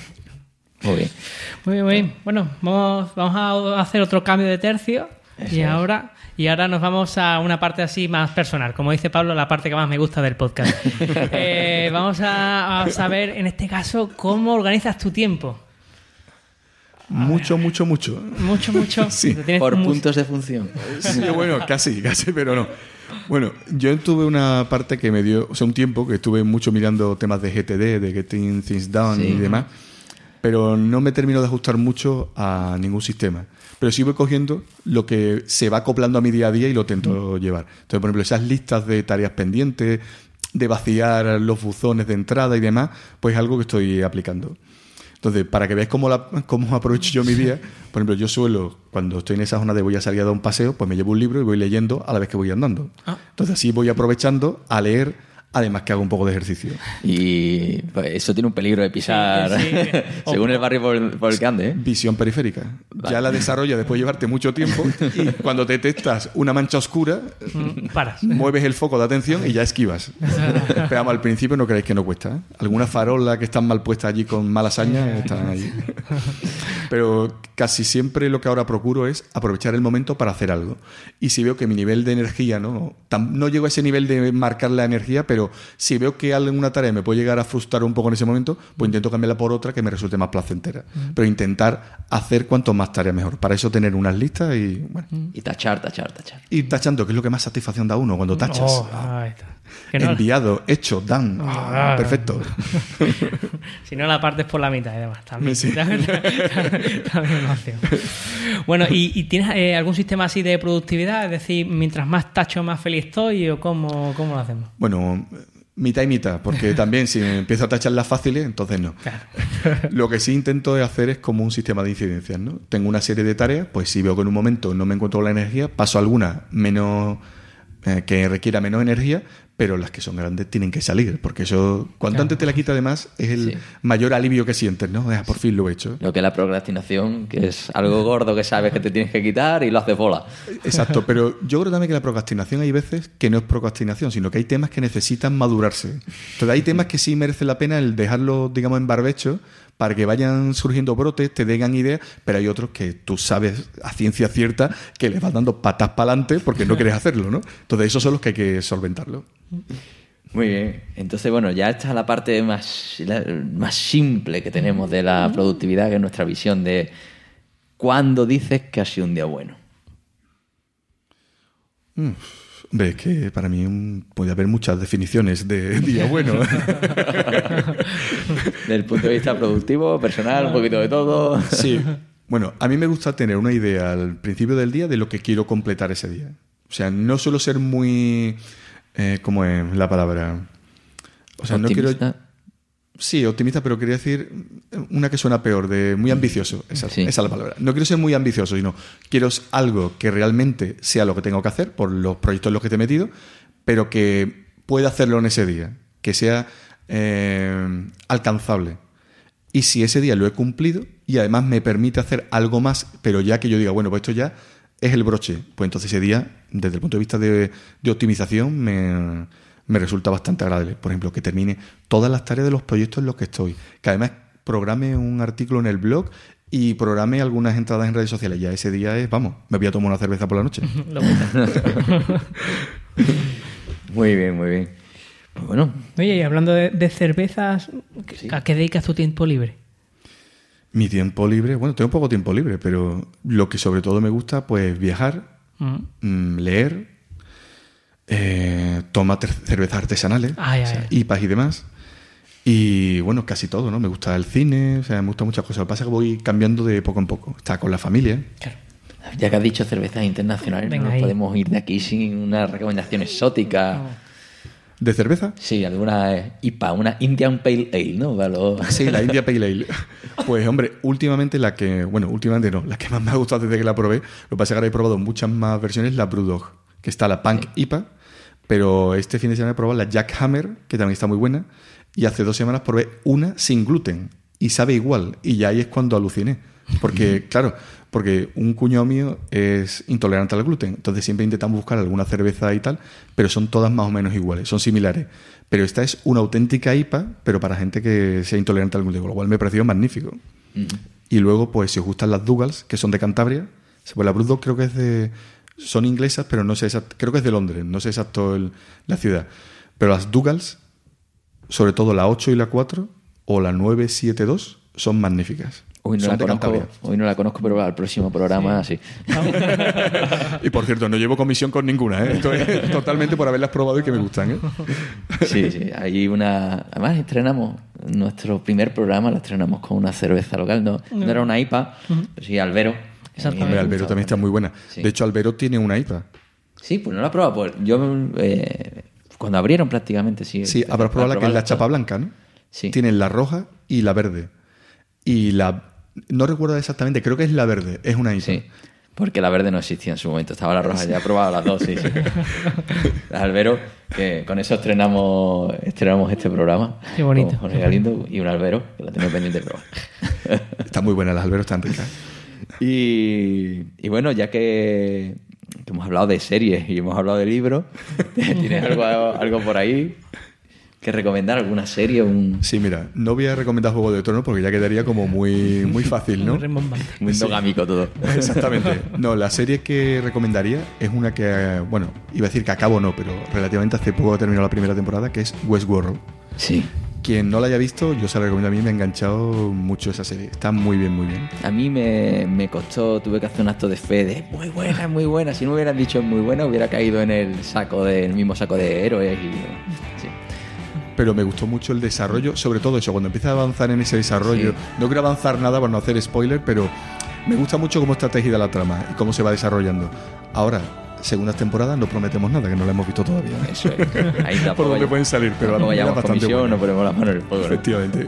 Muy bien. Muy bien, muy bien. Bueno, vamos, vamos a hacer otro cambio de tercio. Eso y es. ahora y ahora nos vamos a una parte así más personal, como dice Pablo, la parte que más me gusta del podcast. eh, vamos a, a saber en este caso cómo organizas tu tiempo. A mucho, ver, mucho, mucho. Mucho, mucho. Sí. Por muy... puntos de función. Sí, bueno, casi, casi, pero no. Bueno, yo tuve una parte que me dio, o sea, un tiempo que estuve mucho mirando temas de G T D, de Getting Things Done, sí, y demás, pero no me terminó de ajustar mucho a ningún sistema. Pero sí voy cogiendo lo que se va acoplando a mi día a día y lo intento llevar. Entonces, por ejemplo, esas listas de tareas pendientes, de vaciar los buzones de entrada y demás, pues es algo que estoy aplicando. Entonces, para que veáis cómo, la, cómo aprovecho yo mi día, por ejemplo, yo suelo, cuando estoy en esa zona de voy a salir a dar un paseo, pues me llevo un libro y voy leyendo a la vez que voy andando. Ah. Entonces, así voy aprovechando a leer además que hago un poco de ejercicio. Y pues, eso tiene un peligro de pisar, Sí, sí. según el barrio por, por el que ande, ¿eh? Visión periférica. Ya la desarrolla después de llevarte mucho tiempo y cuando detectas una mancha oscura, Mm, Paras. mueves el foco de atención y ya esquivas. Pero vamos, al principio no creéis que no cuesta, ¿eh? Algunas farolas que están mal puestas allí con malas hazañas están allí. Pero casi siempre lo que ahora procuro es aprovechar el momento para hacer algo. Y si veo que mi nivel de energía, no, Tam- no llego a ese nivel de marcar la energía, pero si veo que alguna tarea me puede llegar a frustrar un poco en ese momento, pues intento cambiarla por otra que me resulte más placentera. Pero intentar hacer cuanto más tareas mejor. Para eso tener unas listas y, bueno, Y tachar, tachar, tachar. ir tachando, que es lo que más satisfacción da a uno cuando tachas. Oh, ahí está. Que no- Enviado, hecho, done. Ah, Ah. perfecto. Si no la partes por la mitad, además, también. Sí. También una opción. Bueno, ¿y, y tienes eh, algún sistema así de productividad? Es decir, mientras más tacho, más feliz estoy, o cómo, cómo lo hacemos? Bueno, mitad y mitad, porque también si me empiezo a tachar las fáciles, entonces no. Claro. Lo que sí intento es hacer es como un sistema de incidencias, ¿no? Tengo una serie de tareas, pues si veo que en un momento no me encuentro con la energía, paso alguna menos eh, que requiera menos energía, pero las que son grandes tienen que salir, porque eso, cuanto Claro. antes te la quita, además, es el Sí. mayor alivio que sientes, ¿no? Ah, por fin lo he hecho. Lo que es la procrastinación, que es algo gordo que sabes que te tienes que quitar y lo haces bola. Exacto, pero yo creo también que la procrastinación hay veces que no es procrastinación, sino que hay temas que necesitan madurarse. Entonces hay temas que sí merece la pena el dejarlos, digamos, en barbecho para que vayan surgiendo brotes, te den ideas, pero hay otros que tú sabes a ciencia cierta que les vas dando patas para adelante porque no quieres hacerlo, ¿no? Entonces esos son los que hay que solventarlo. Muy bien. Entonces, bueno, ya esta es la parte más, la- más simple que tenemos de la productividad, que es nuestra visión de cuándo dices que ha sido un día bueno. Hombre, es que para mí un- puede haber muchas definiciones de día bueno. Desde el punto de vista productivo, personal, un poquito de todo. Sí. Bueno, a mí me gusta tener una idea al principio del día de lo que quiero completar ese día. O sea, no suelo ser muy... Eh, ¿Cómo es la palabra? O sea, no Optimista. quiero... Sí, optimista, pero quería decir una que suena peor, de muy ambicioso. Esa, Sí. esa es la palabra. No quiero ser muy ambicioso, sino quiero algo que realmente sea lo que tengo que hacer por los proyectos en los que te he metido, pero que pueda hacerlo en ese día, que sea eh, alcanzable. Y si ese día lo he cumplido y además me permite hacer algo más, pero ya que yo diga, bueno, pues esto ya es el broche, pues entonces ese día, desde el punto de vista de, de optimización, me, me resulta bastante agradable. Por ejemplo, que termine todas las tareas de los proyectos en los que estoy, que además programe un artículo en el blog y programe algunas entradas en redes sociales. Ya ese día es, vamos, me voy a tomar una cerveza por la noche. Lo cuentas. Muy bien, muy bien. Pues bueno, Oye, y hablando de, de cervezas, Sí. ¿a qué dedicas tu tiempo libre? Mi tiempo libre, bueno, tengo poco tiempo libre, pero lo que sobre todo me gusta, pues viajar, Mm. mm, leer, eh, tomar ter- cervezas artesanales, Ay, o sea, ay. I P As y demás. Y bueno, casi todo, ¿no? Me gusta el cine, o sea, me gustan muchas cosas. Lo que pasa es que voy cambiando de poco en poco. Está con la familia. Claro. ya que has dicho cervezas internacionales, Venga, no nos ahí. podemos ir de aquí sin una recomendación exótica. ¿De cerveza? Sí, alguna eh, I P A, una Indian Pale Ale, ¿no? Para los- Sí, la India Pale Ale. Pues hombre, últimamente la que, bueno, últimamente no, la que más me ha gustado desde que la probé, lo que pasa es que ahora he probado muchas más versiones, la Brewdog, que está la Punk I P A, pero este fin de semana he probado la Jack Hammer, que también está muy buena, y hace dos semanas probé una sin gluten, y sabe igual, y ya ahí es cuando aluciné, porque, claro, porque un cuñado mío es intolerante al gluten, entonces siempre intentamos buscar alguna cerveza y tal, pero son todas más o menos iguales, son similares. Pero esta es una auténtica I P A, pero para gente que sea intolerante al gluten, con lo cual me pareció magnífico. Ujú. Y luego, pues, si os gustan las Dougals, que son de Cantabria, pues la Brewdog creo que es de... Son inglesas, pero no sé exacto... Creo que es de Londres, no sé exacto el- la ciudad. Pero las Dougals, sobre todo la ocho y la cuatro, o la nueve siete dos, son magníficas. Hoy no, son la de conozco, Cantabria. hoy no la conozco, pero al próximo programa sí. Y por cierto, no llevo comisión con ninguna, ¿eh? Esto es totalmente por haberlas probado y que me gustan, ¿eh? Sí, sí. Hay una... Además, estrenamos nuestro primer programa, lo estrenamos con una cerveza local. No, no era una I P A, pero sí, Albero. Exactamente. Hombre, Albero también está muy buena. Sí. De hecho, Albero tiene una I P A. Sí, pues no la he probado. Pues yo, eh, cuando abrieron prácticamente, sí. Sí, habrás probado la que es la probarla chapa toda. blanca, ¿no? Sí. Tienen la roja y la verde. Y la... No recuerdo exactamente, creo que es la verde, es una I P A. Sí. Porque la verde no existía en su momento, estaba la roja, ya he probado las dos, sí, sí. Las albero, que con eso estrenamos estrenamos este programa. Qué bonito. Con Jorge Galindo y un albero, que la tengo pendiente de probar. Están muy buenas, las alberos están ricas. Y, y bueno, ya que, que hemos hablado de series y hemos hablado de libros, ¿tienes algo, algo por ahí que recomendar? ¿Alguna serie? Un... Sí, mira, no voy a recomendar Juego de Tronos porque ya quedaría como muy, muy fácil, ¿no? Muy rimbombante. Muy endogámico todo. Exactamente. No, la serie que recomendaría es una que, bueno, iba a decir que acabo no, pero relativamente hace poco terminó la primera temporada, que es Westworld. Sí. Quien no la haya visto, yo se la recomiendo. A mí me ha enganchado mucho esa serie. Está muy bien, muy bien. A mí me, me costó, tuve que hacer un acto de fe de muy buena, muy buena. Si no me hubieran dicho muy buena, hubiera caído en el saco del mismo saco de héroes y... Sí. Pero me gustó mucho el desarrollo, sobre todo eso, cuando empieza a avanzar en ese desarrollo. Sí. No quiero avanzar nada para no hacer spoiler, pero me gusta mucho cómo está tejida la trama y cómo se va desarrollando. Ahora, segundas temporadas no prometemos nada, que no la hemos visto todavía. Eso es. Ahí Por donde pueden salir, pero la no primera es vayamos bastante comisión, buena. no ponemos la mano en el fuego. ¿no? Efectivamente.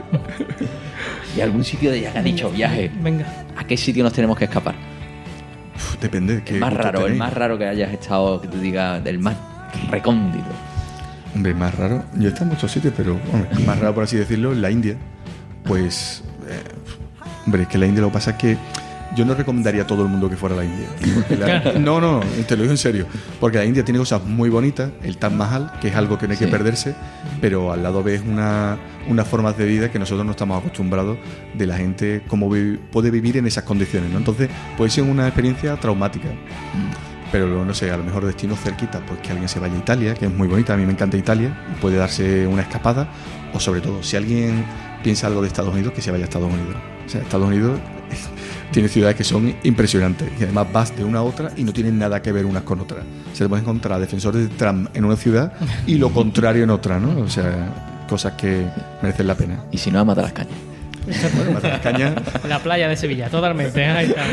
¿Y algún sitio de ya que ha dicho viaje? Venga. ¿A qué sitio nos tenemos que escapar? Uf, depende de qué El más gusto raro, el tenéis. más raro que hayas estado, que tú digas, del más recóndito. Hombre, más raro. Yo he estado en muchos sitios, pero hombre, el más raro, por así decirlo, en la India. Pues, eh, hombre, es que la India lo que pasa es que yo no recomendaría a todo el mundo que fuera a la India. Porque la- no, no, te lo digo en serio. Porque la India tiene cosas muy bonitas, el Taj Mahal, que es algo que no hay que Sí. perderse, pero al lado ves una, unas formas de vida que nosotros no estamos acostumbrados de la gente, cómo vi- puede vivir en esas condiciones, ¿no? Entonces, puede ser una experiencia traumática. Pero no sé, a lo mejor destinos cerquita, pues que alguien se vaya a Italia, que es muy bonita, a mí me encanta Italia, y puede darse una escapada, o sobre todo, si alguien piensa algo de Estados Unidos, que se vaya a Estados Unidos. O sea, Estados Unidos tiene ciudades que son impresionantes, y además vas de una a otra y no tienen nada que ver unas con otras. Se te pueden encontrar defensores de Trump en una ciudad y lo contrario en otra, ¿no? O sea, cosas que merecen la pena. Y si no, a matar las cañas. Bueno, matar las cañas. La playa de Sevilla, totalmente. Ahí está.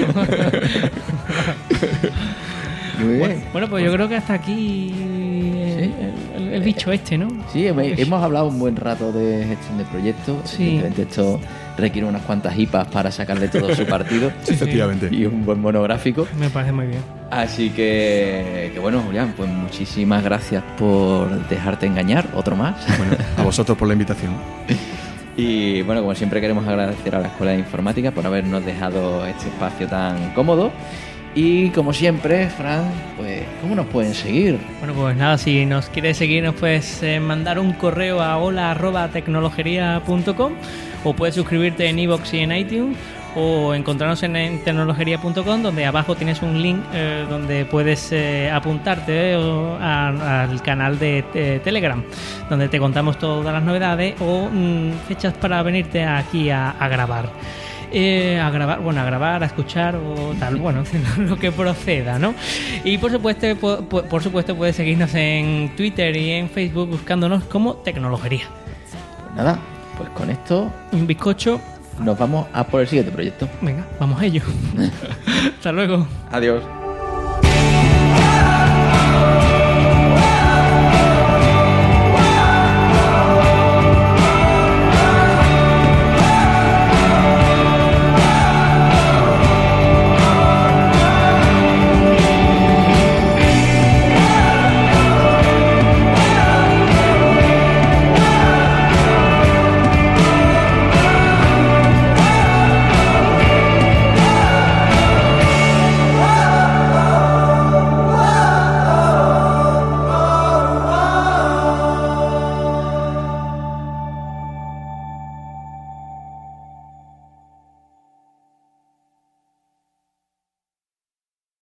Muy Bueno, bueno, pues yo creo que hasta aquí el, el- el bicho este, ¿no? Sí, he- hemos hablado un buen rato de gestión de proyectos. Sí. Evidentemente esto requiere unas cuantas hipas para sacarle todo su partido. Sí, sí. Efectivamente. Y un buen monográfico. Me parece muy bien. Así que, que bueno, Julián, pues muchísimas gracias por dejarte engañar, otro más. Bueno, a vosotros por la invitación. Y bueno, como siempre queremos agradecer a la Escuela de Informática por habernos dejado este espacio tan cómodo. Y como siempre, Fran, pues, ¿cómo nos pueden seguir? Bueno, pues nada, si nos quieres seguir, nos puedes eh, mandar un correo a hola arroba tecnologería punto com o puedes suscribirte en iVoox y en iTunes o encontrarnos en, en tecnologería punto com, donde abajo tienes un link eh, donde puedes eh, apuntarte eh, o a- al canal de eh, Telegram, donde te contamos todas las novedades o mm, fechas para venirte aquí a, a grabar. Eh, a grabar, bueno, a grabar, a escuchar o tal, bueno, lo que proceda, ¿no? Y por supuesto, por, por- por supuesto puedes seguirnos en Twitter y en Facebook buscándonos como Tecnologería. Pues nada, pues con esto Un bizcocho, nos vamos a por el siguiente proyecto. venga, vamos a ello. Hasta luego. Adiós.